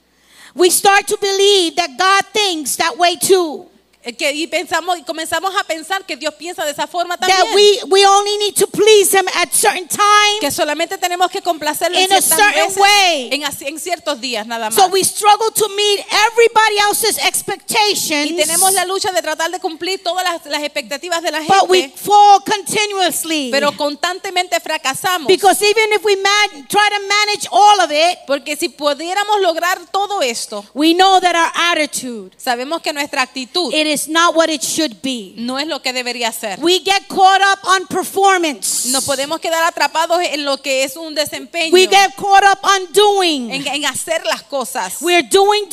We start to believe that God thinks that way too. Y comenzamos a pensar que Dios piensa de esa forma That también. we only need to please Him at certain times. Que solamente tenemos que complacerlo In a ciertas certain veces, way. en ciertos días nada más. So we struggle to meet everybody else's expectations. Y tenemos la lucha de tratar de cumplir todas las expectativas de la But we gente, fall continuously. pero constantemente fracasamos. Because even if we try to manage all of it, Porque si pudiéramos lograr todo esto, we know that our attitude, sabemos que nuestra actitud it is not what it should be. no es lo que debería ser. We get caught up on performance. Nos podemos quedar atrapados en lo que es un desempeño, We get caught up on doing. en hacer las cosas. We're doing.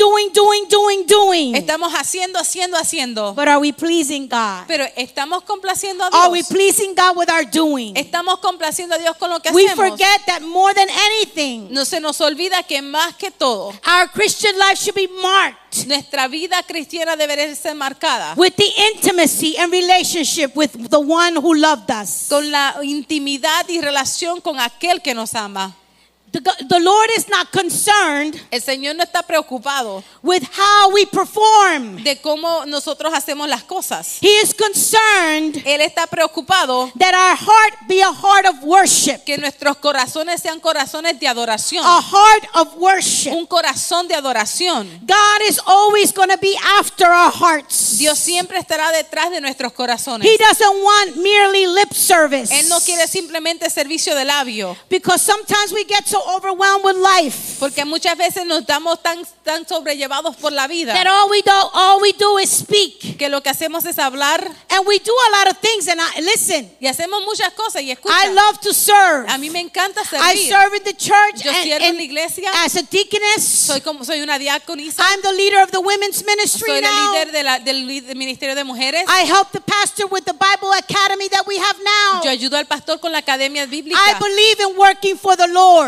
Estamos haciendo. But are we pleasing God? Pero estamos complaciendo a Are we Dios. pleasing God with our doing? Estamos complaciendo a Dios con lo que We hacemos. forget that more than anything, No se nos olvida que más que todo, our Christian life should be marked nuestra vida cristiana debería ser marcada with the intimacy and relationship with the one who loved us. con la intimidad y relación con aquel que nos ama. The Lord is not concerned El Señor no está preocupado with how we perform. de cómo nosotros hacemos las cosas. He is concerned Él está preocupado that our heart be a heart of worship. que nuestros corazones sean corazones de adoración. A heart of worship. Un corazón de adoración. God is always going to be after our hearts. Dios siempre estará detrás de nuestros corazones. He doesn't want merely lip service. Él no quiere simplemente servicio de labio. Because sometimes we get so overwhelmed with life Porque muchas veces nos damos tan sobrellevados por la vida that all we do is speak. que lo que hacemos es hablar And we do a lot of things. And listen, y hacemos muchas cosas y escucha. I love to serve. A mí me encanta I servir. serve in the church Yo sirvo en la iglesia. as a deaconess. Soy una diaconisa. I'm the leader of the women's ministry Soy la now. líder del ministerio de mujeres. I help the pastor with the Bible academy that we have now. Yo ayudo al pastor con la academia bíblica. I believe in working for the Lord. Yo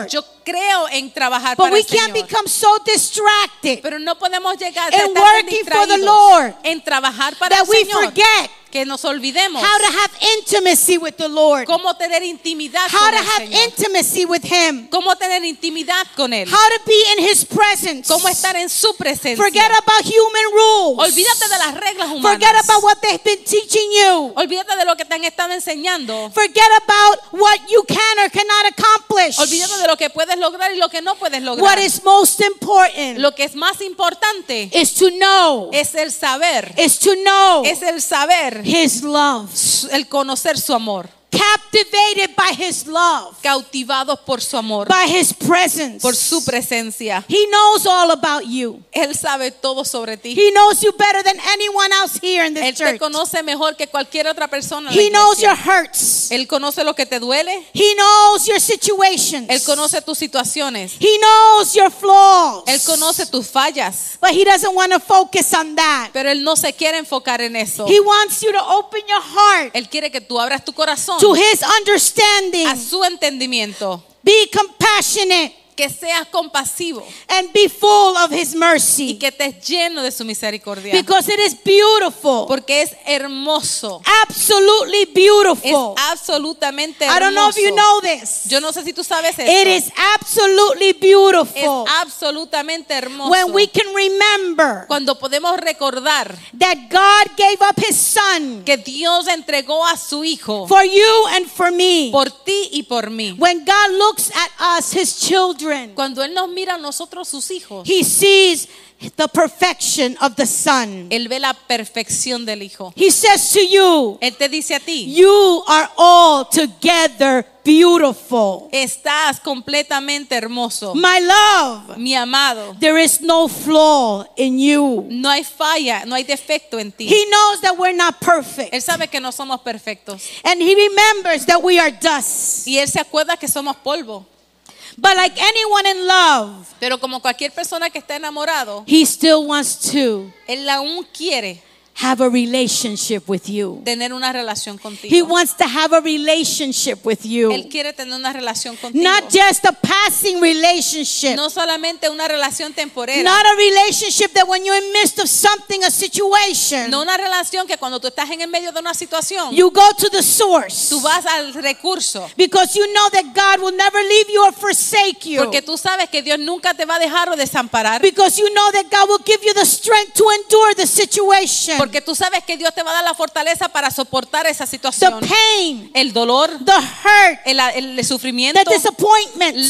creo en trabajar But para we el can't Señor. become so distracted Pero no podemos llegar in a estar tan working for the distraídos Lord en trabajar para that el we Señor forget que nos olvidemos how to have intimacy with the Lord, cómo tener intimidad how con to el have Señor, intimacy with Him, cómo tener intimidad con Él, how to be in His presence. cómo estar en su presencia. Forget about human rules. Olvídate de las reglas Forget humanas. about what they've been teaching you. Olvídate de lo que te han estado enseñando. Forget about what you can or cannot accomplish. Olvídate de lo que puedes lograr y lo que no puedes What lograr. is most important Lo que es más importante is to know, es el saber. is to know Es el saber, His love. el conocer su amor. Captivated by His love, Cautivados por su amor, by His presence. por su presencia. He knows all about you. Él sabe todo sobre ti. He knows you better than anyone else here in this Él te church. conoce mejor que cualquier otra persona en la He knows your iglesia. hurts. Él conoce lo que te duele. He knows your situations. Él conoce tus situaciones. He knows your flaws. Él conoce tus fallas. But He doesn't want to focus on that. Pero Él no se quiere enfocar en eso. He wants you to open your heart Él quiere que tú abras tu corazón to His understanding. a su entendimiento. Be compassionate Que seas compasivo and be full of His y mercy. que estés lleno de su misericordia. Because it is beautiful. Porque es hermoso. Absolutely Es beautiful. absolutamente I don't know if hermoso. you know this. Yo no sé si tú sabes It esto. is absolutely Es beautiful absolutamente hermoso. when we can remember Cuando podemos recordar that God gave up His Son que Dios entregó a su Hijo for you and for me. por ti y por mí. When God looks at us, His children, Cuando Él nos mira a nosotros, sus hijos, He sees the perfection of the Son. Él ve la perfección del Hijo. He says to you, Él te dice a ti, you are all together beautiful. estás completamente hermoso. My love, Mi amado, there is no flaw in you. no hay falla, no hay defecto en ti. He knows that we're not perfect. Él sabe que no somos perfectos. And He remembers that we are dust. Y Él se acuerda que somos polvo. But like anyone in love, Pero como cualquier persona que está enamorado, He still wants to Él aún quiere have a relationship with you. tener una relación He contigo. wants to have a relationship with you. Él quiere tener una relación contigo. Not just a passing relationship. No solamente una relación temporera. Not a relationship that when you're in midst of something, a situation, No una relación que cuando tú estás en el medio de una situación, you go to the source. tú vas al recurso. Because you know that God will never leave you or forsake you. Porque tú sabes que Dios nunca te va a dejar o desamparar. Because you know that God will give you the strength to endure the situation. Porque tú sabes que Dios te va a dar la fortaleza para soportar esa The situación. pain, El dolor, the hurt, el sufrimiento, the disappointments,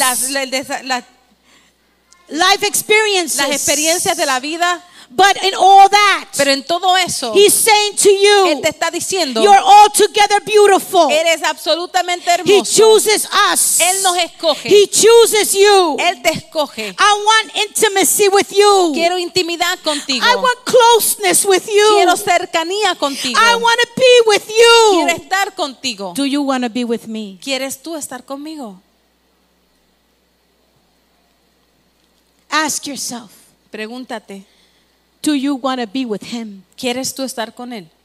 las life experiences. experiencias de la vida. But in all that, Pero en todo eso, He's saying to Él you, te está diciendo, you're altogether beautiful. eres absolutamente He hermoso. chooses us. Él nos escoge. He chooses you. Él te escoge. I want intimacy with you. Quiero intimidad contigo. I want closeness with you. Quiero cercanía contigo. I want to be with Quiero you. estar contigo. Do you want to be with me? ¿Quieres tú estar conmigo? Ask yourself, Pregúntate, do you want to be with Him? ¿quieres tú estar con Él?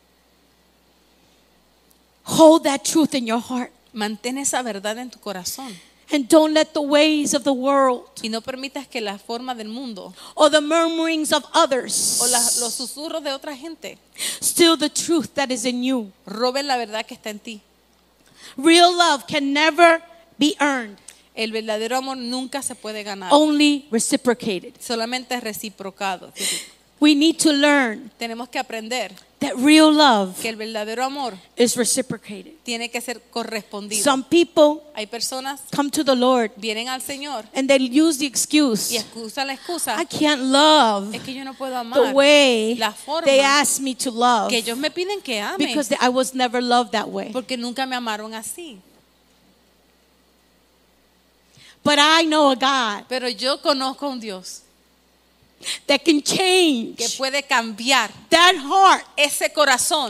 Hold that truth in your heart Mantén esa verdad en tu corazón and don't let the ways of the world y no permitas que la forma del mundo or the murmurings of others o los susurros de otra gente steal the truth that is in you. roben la verdad que está en ti. Real love can never be earned, El verdadero amor nunca se puede ganar, only reciprocated. solamente es reciprocado. We need to learn Tenemos que aprender that real love que el verdadero amor is reciprocated. tiene que ser correspondido. Some people Hay personas come to the Lord vienen al Señor and they use the y excuse, excusan la excusa, I can't love es que yo no puedo the amar way la forma they ask me to love que ellos me piden que ame, because I was never loved that way. porque nunca me amaron así. But I know a God Pero yo conozco a un Dios that can que change puede cambiar that heart ese corazón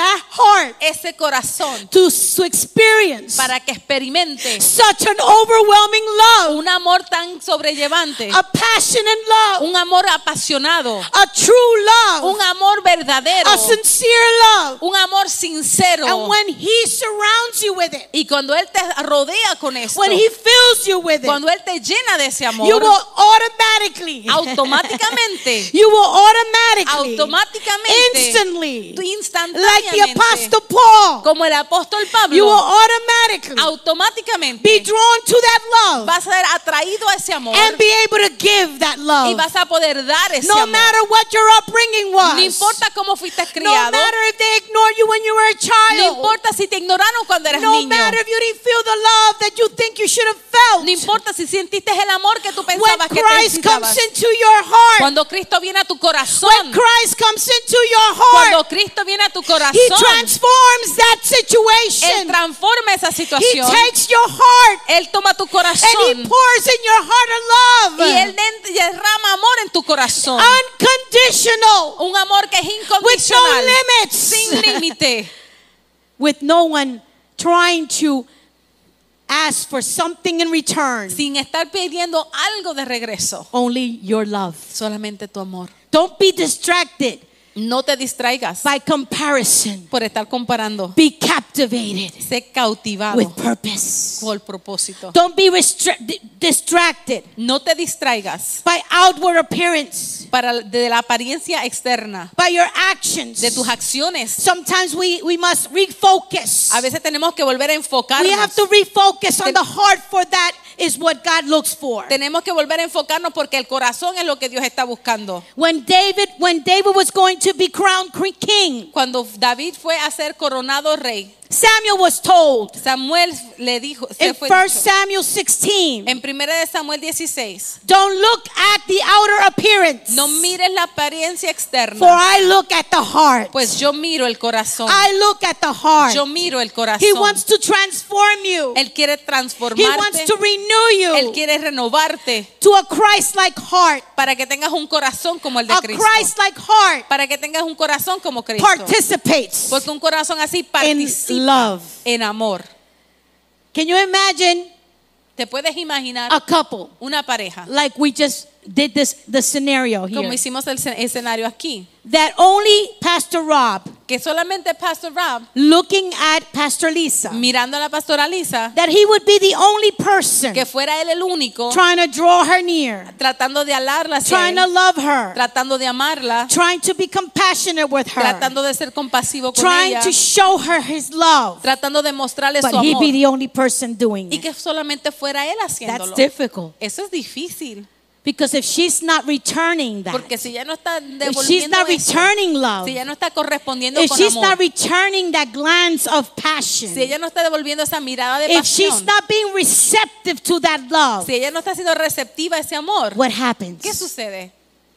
to experience para que experimente such an overwhelming love, un amor tan sobrellevante, a passionate love, un amor apasionado, a true love, un amor verdadero, a sincere love. un amor sincero. And when He surrounds you with it, Y cuando Él te rodea con esto, when He fills fills you with it, cuando Él te llena de ese you amor, will automatically, automáticamente, you will automatically, automáticamente, instantly, tú like the instantáneamente, Apostle Paul, como el apóstol you will Pablo, automatically be automáticamente drawn to that love vas a ser atraído a ese amor and be able to give that y love. vas a poder dar ese No amor. matter what your upbringing No was, importa cómo fuiste no criado, matter if they ignored you when you were a no child, importa si te ignoraron cuando eras no niño, matter if you didn't feel the love that you think you should have felt. no importa si sentiste el amor que tú When pensabas que Christ comes necesitabas. into your heart, Cuando Cristo viene a tu when corazón, Christ comes into your cuando heart, Cristo viene a tu He corazón, transforms that Él situation. transforma esa He situación. takes your heart Él toma tu and He corazón pours in your heart a y Él love, derrama amor en tu corazón. unconditional, Un amor que es with no incondicional, limits, sin límite, with no one trying to ask for something in return. sin estar pidiendo algo de regreso. Only your love. Solamente tu amor. Don't be distracted No te distraigas by comparison. por estar comparando. Be captivated Sé cautivado with purpose. por propósito. Don't be distracted No te distraigas by outward appearance, de la apariencia externa, by your actions. de tus acciones. Sometimes we must refocus. A veces tenemos que volver a We enfocarnos. have to refocus on the heart, for that is what God looks for. Tenemos que volver a enfocarnos porque el corazón es lo que Dios está buscando. When David was going to be crowned king, Cuando David fue a ser coronado rey, Samuel was told Samuel le dijo, se in fue 1 dicho, Samuel 16, en 1 de Samuel 16, don't look at the outer appearance, no mires la apariencia for externa, I look at the heart. pues yo miro el corazón. I look at the heart. Yo miro el He corazón. wants to transform you. Él quiere He wants transformarte. to renew Él you quiere renovarte to a Christ-like heart. para que tengas un corazón como el de A Cristo. Christ-like heart Para que tengas un corazón como Cristo. participates Porque un corazón así in participa love. en amor. Can you imagine ¿Te puedes imaginar a couple una pareja like we just did the scenario como here, hicimos el escenario aquí? that only Pastor Rob Que solamente Pastor Rob, looking at Pastor Lisa, mirando a la pastora Lisa, that he would be the only person que fuera él el único trying to draw her near, tratando de alarla hacia trying to él, love her, tratando de amarla, trying to be compassionate with her, tratando de ser compasivo con trying ella, to show her his love, tratando de mostrarle su but he'd amor. be the only person doing Y it. que solamente fuera él That's haciéndolo. difficult, Eso es difícil. because if she's not returning that, Porque si ya no está if she's devolviendo not eso, returning love, si ya no está correspondiendo if con she's amor, not returning that glance of passion, si ella no está devolviendo esa mirada de if she's pasión, not being receptive to that love, si ella no está siendo receptiva a ese amor, what happens? ¿qué sucede?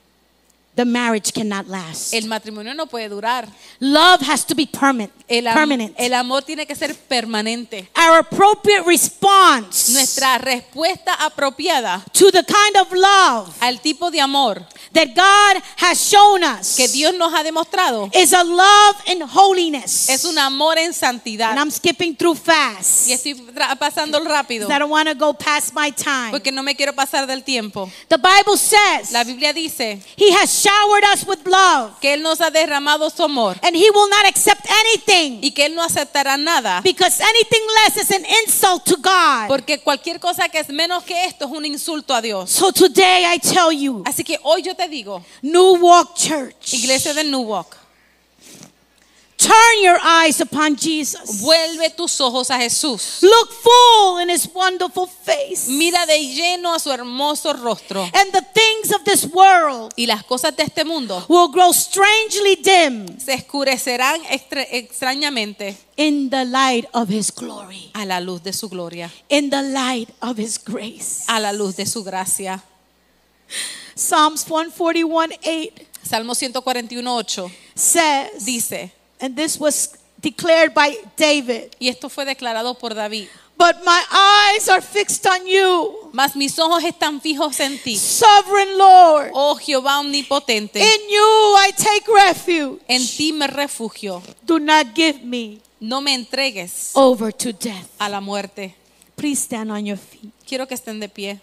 The marriage cannot last. El matrimonio no puede durar. Love has to be permanent. El amor tiene que ser permanente. Our appropriate response Nuestra respuesta apropiada to the kind of love al tipo de amor that God has shown us que Dios nos ha demostrado is a love in holiness. es un amor en And santidad. I'm skipping through fast Y estoy pasando rápido 'cause I don't want to go past my time. porque no me quiero pasar del tiempo. The Bible says La Biblia dice He has showered us with love, que Él nos ha derramado su amor and He will not accept anything, y que Él no aceptará nada because anything less is an insult to God. porque cualquier cosa que es menos que esto es un insulto a Dios. So today I tell you, Así que hoy yo te digo, New Walk Church, Iglesia del New Walk, turn your eyes upon Jesus. vuelve tus ojos a Jesús. Look full in His wonderful face. Mira de lleno a su hermoso rostro. And the things of this world Y las cosas de este mundo will grow strangely dim se oscurecerán extrañamente in the light of His glory, a la luz de su gloria, in the light of His grace. a la luz de su gracia. Psalms 141:8 Salmo 141:8 says, dice, and this was declared by David, y esto fue declarado por David, but my eyes are fixed on you, mas mis ojos están fijos en ti, sovereign Lord. oh Jehová omnipotente, In you I take refuge. en ti me refugio, Do not give me no me entregues over to death. a la muerte. Please stand on your feet. Quiero que estén de pie.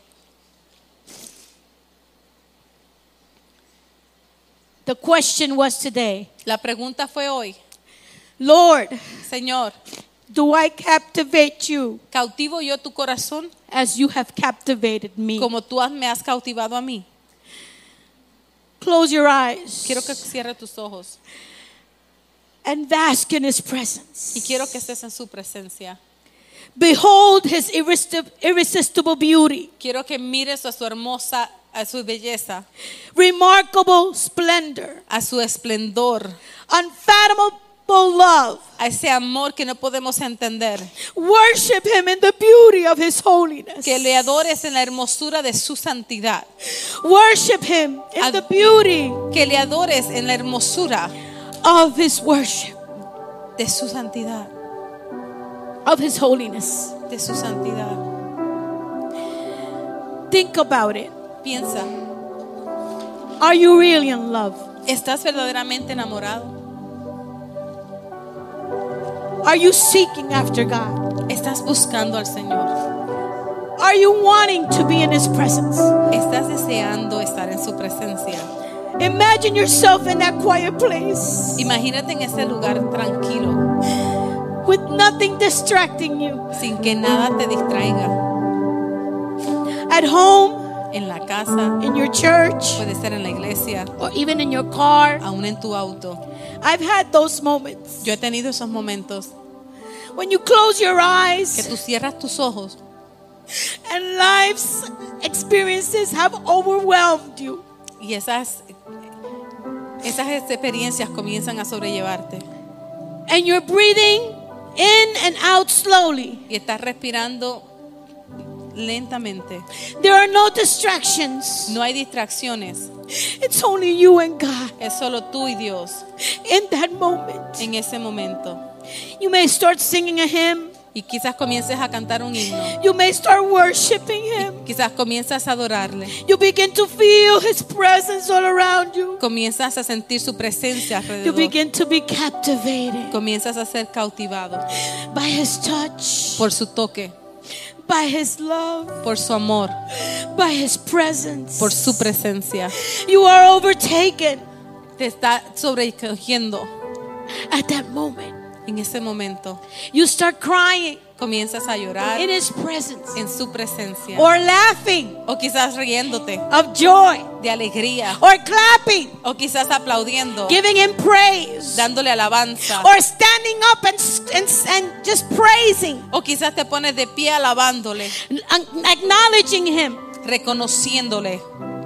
The question was today, La pregunta fue hoy, Lord, Señor, Do I captivate you ¿Cautivo yo tu corazón as you have captivated me? como tú me has cautivado a mí? Close your eyes Quiero que cierres tus ojos and bask in his presence. y quiero que estés en su presencia. Behold his irresistible beauty, Quiero que mires a su hermosa, a su belleza, remarkable splendor, a su esplendor, unfathomable love. a ese amor que no podemos entender. Worship him in the beauty of his holiness. Que le adores en la hermosura de su santidad. Worship him in the beauty Que le adores en la hermosura of his worship, de su santidad. of his holiness. De su santidad. Think about it. Piensa, Are you really in love? ¿estás verdaderamente enamorado? Are you seeking after God? ¿Estás buscando al Señor? Are you wanting to be in his presence? ¿Estás deseando estar en su presencia? Imagine yourself in that quiet place Imagínate en ese lugar tranquilo, with nothing distracting you. sin que nada te distraiga. At home, En la casa, in your church, puede ser en la iglesia, or even in your car. aún en tu auto. I've had those moments Yo he tenido esos momentos when you close your que eyes tú cierras tus ojos and life's experiences have overwhelmed you. y esas experiencias comienzan a sobrellevarte. And you're breathing in and out slowly. Y estás respirando lentamente. There are no distractions. No hay distracciones. It's only you and God Es solo tú y Dios in that moment. en ese momento. You may start singing a hymn. Y quizás comiences a cantar un himno. You may start worshiping him. Quizás comienzas a adorarle. You begin to feel his presence all around you. Comienzas a sentir su presencia You alrededor. begin to be captivated Comienzas a ser cautivado by his touch, por su toque, by his love, por su amor, by his presence. por su presencia. You are overtaken Te está sobrecogiendo at that moment. en ese momento. You start crying Comienzas a llorar in his presence en su presencia. or laughing O quizás riéndote of joy de alegría. or clapping, O quizás aplaudiendo, giving him praise dándole alabanza. or standing up and just praising, O quizás te pones de pie alabándole, acknowledging him. reconociéndole.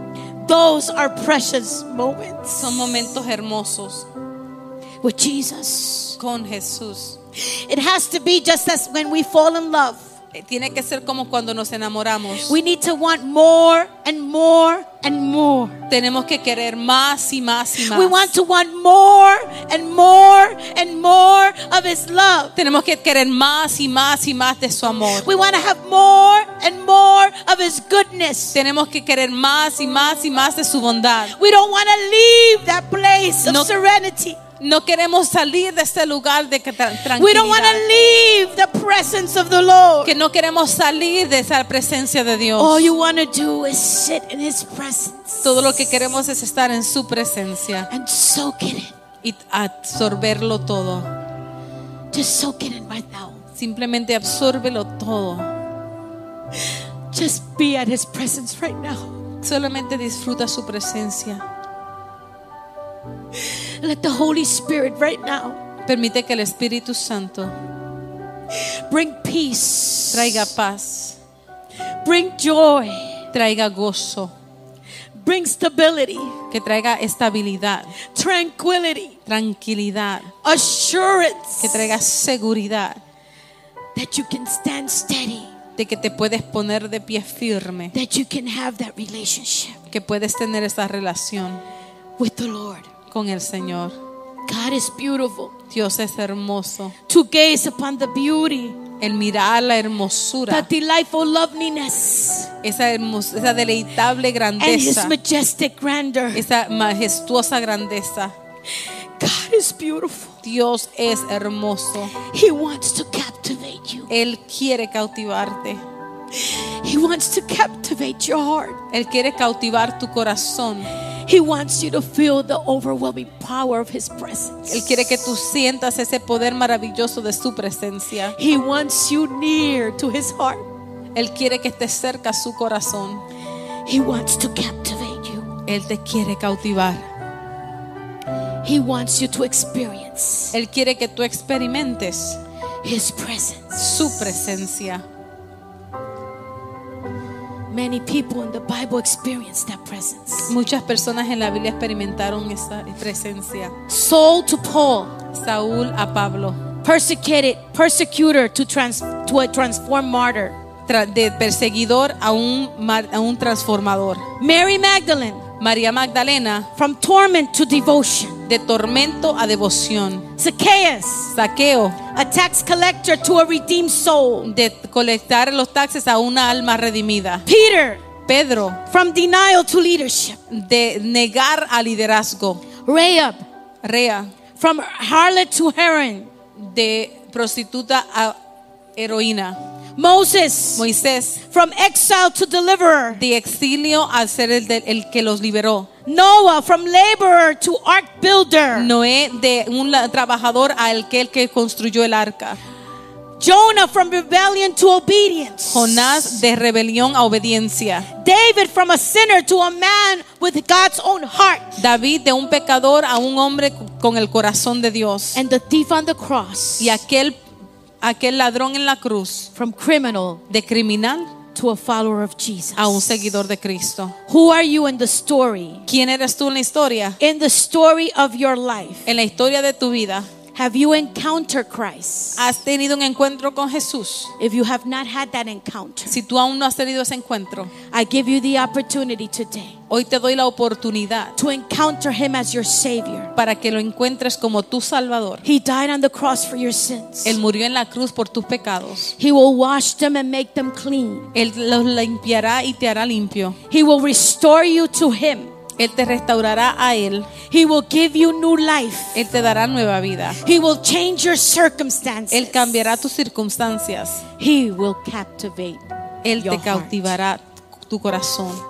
Those are precious moments Son momentos hermosos with Jesus. con Jesús. It has to be just as when we fall in love. Tiene que ser como cuando nos enamoramos. We need to want more and more and more. Tenemos que querer más y más y más. We want to want more and more and more of his love. Tenemos que querer más y más y más de su amor. We want to have more and more of his goodness. Tenemos que querer más y más y más de su bondad. We don't want to leave that place of No. serenity. No queremos salir de este lugar de We don't want to tranquilidad. leave the presence of the Lord. Que no queremos salir de esa presencia de Dios. All you want to do is sit in his presence Todo lo que queremos es estar en su presencia and soak it in. y absorberlo todo. Just soak it in right now. Simplemente absórbelo todo. Just be at his presence right now. Solamente disfruta su presencia. Let the Holy Spirit right now Permite que el Espíritu Santo bring peace, traiga paz, bring joy, traiga gozo, bring stability, que traiga estabilidad, tranquility, tranquilidad, assurance que traiga seguridad that you can stand steady, de que te puedes poner de pie firme, that you can have that relationship que puedes tener esa relación with the Lord. con el Señor. God is beautiful. Dios es hermoso. To gaze upon the beauty, El mirar la hermosura, that delightful loveliness, esa deleitable and his grandeza, majestic grandeur. esa majestuosa grandeza. God is beautiful. Dios es hermoso. He wants to captivate you. Él quiere cautivarte. He wants to captivate your heart. Él quiere cautivar tu corazón. He wants you to feel the overwhelming power of His presence. Él quiere que tú sientas ese poder maravilloso de su presencia. He wants you near to His heart. Él quiere que estés cerca a su corazón. He wants to captivate you. Él te quiere cautivar. He wants you to experience Él quiere que tú experimentes His presence. su presencia. Many people in the Bible experience that presence. Muchas personas en la Biblia experimentaron esa presencia. Saul to Paul, Saúl a Pablo, persecutor to a transformed martyr. de perseguidor a un transformador. Mary Magdalene, María Magdalena, from torment to devotion. de tormento a devoción. Zacchaeus, Saqueo, a tax collector to a redeemed soul. de colectar los taxes a una alma redimida. Peter, Pedro, from denial to leadership. de negar al liderazgo. Rahab, Rea, from harlot to heroine. de prostituta a heroína. Moses, Moisés, from exile to deliverer. de exilio a ser el que los liberó. Noah, from laborer to ark builder. Noé, de un trabajador a el que construyó el arca. Jonah, from rebellion to obedience. Jonás, de rebelión a obediencia. David, from a sinner to a man with God's own heart. David, de un pecador a un hombre con el corazón de Dios. And the thief on the cross, Y aquel ladrón en la cruz, from criminal de criminal to a follower of Jesus. a un seguidor de Cristo. Who are you in the story? ¿Quién eres tú en la historia? In the story of your life, En la historia de tu vida, have you encountered Christ? ¿has tenido un encuentro con Jesús? If you have not had that encounter, Si tú aún no has tenido ese encuentro, I give you the opportunity today hoy te doy la oportunidad to encounter Him as your Savior. para que lo encuentres como tu Salvador. He died on the cross for your sins. Él murió en la cruz por tus pecados. He will wash them and make them clean. Él los limpiará y te hará limpio. He will restore you to Him. Él te restaurará a Él. He will give you new life. Él te dará nueva vida. He will change your circumstances. Él cambiará tus circunstancias. He will captivate Él your te cautivará tu corazón.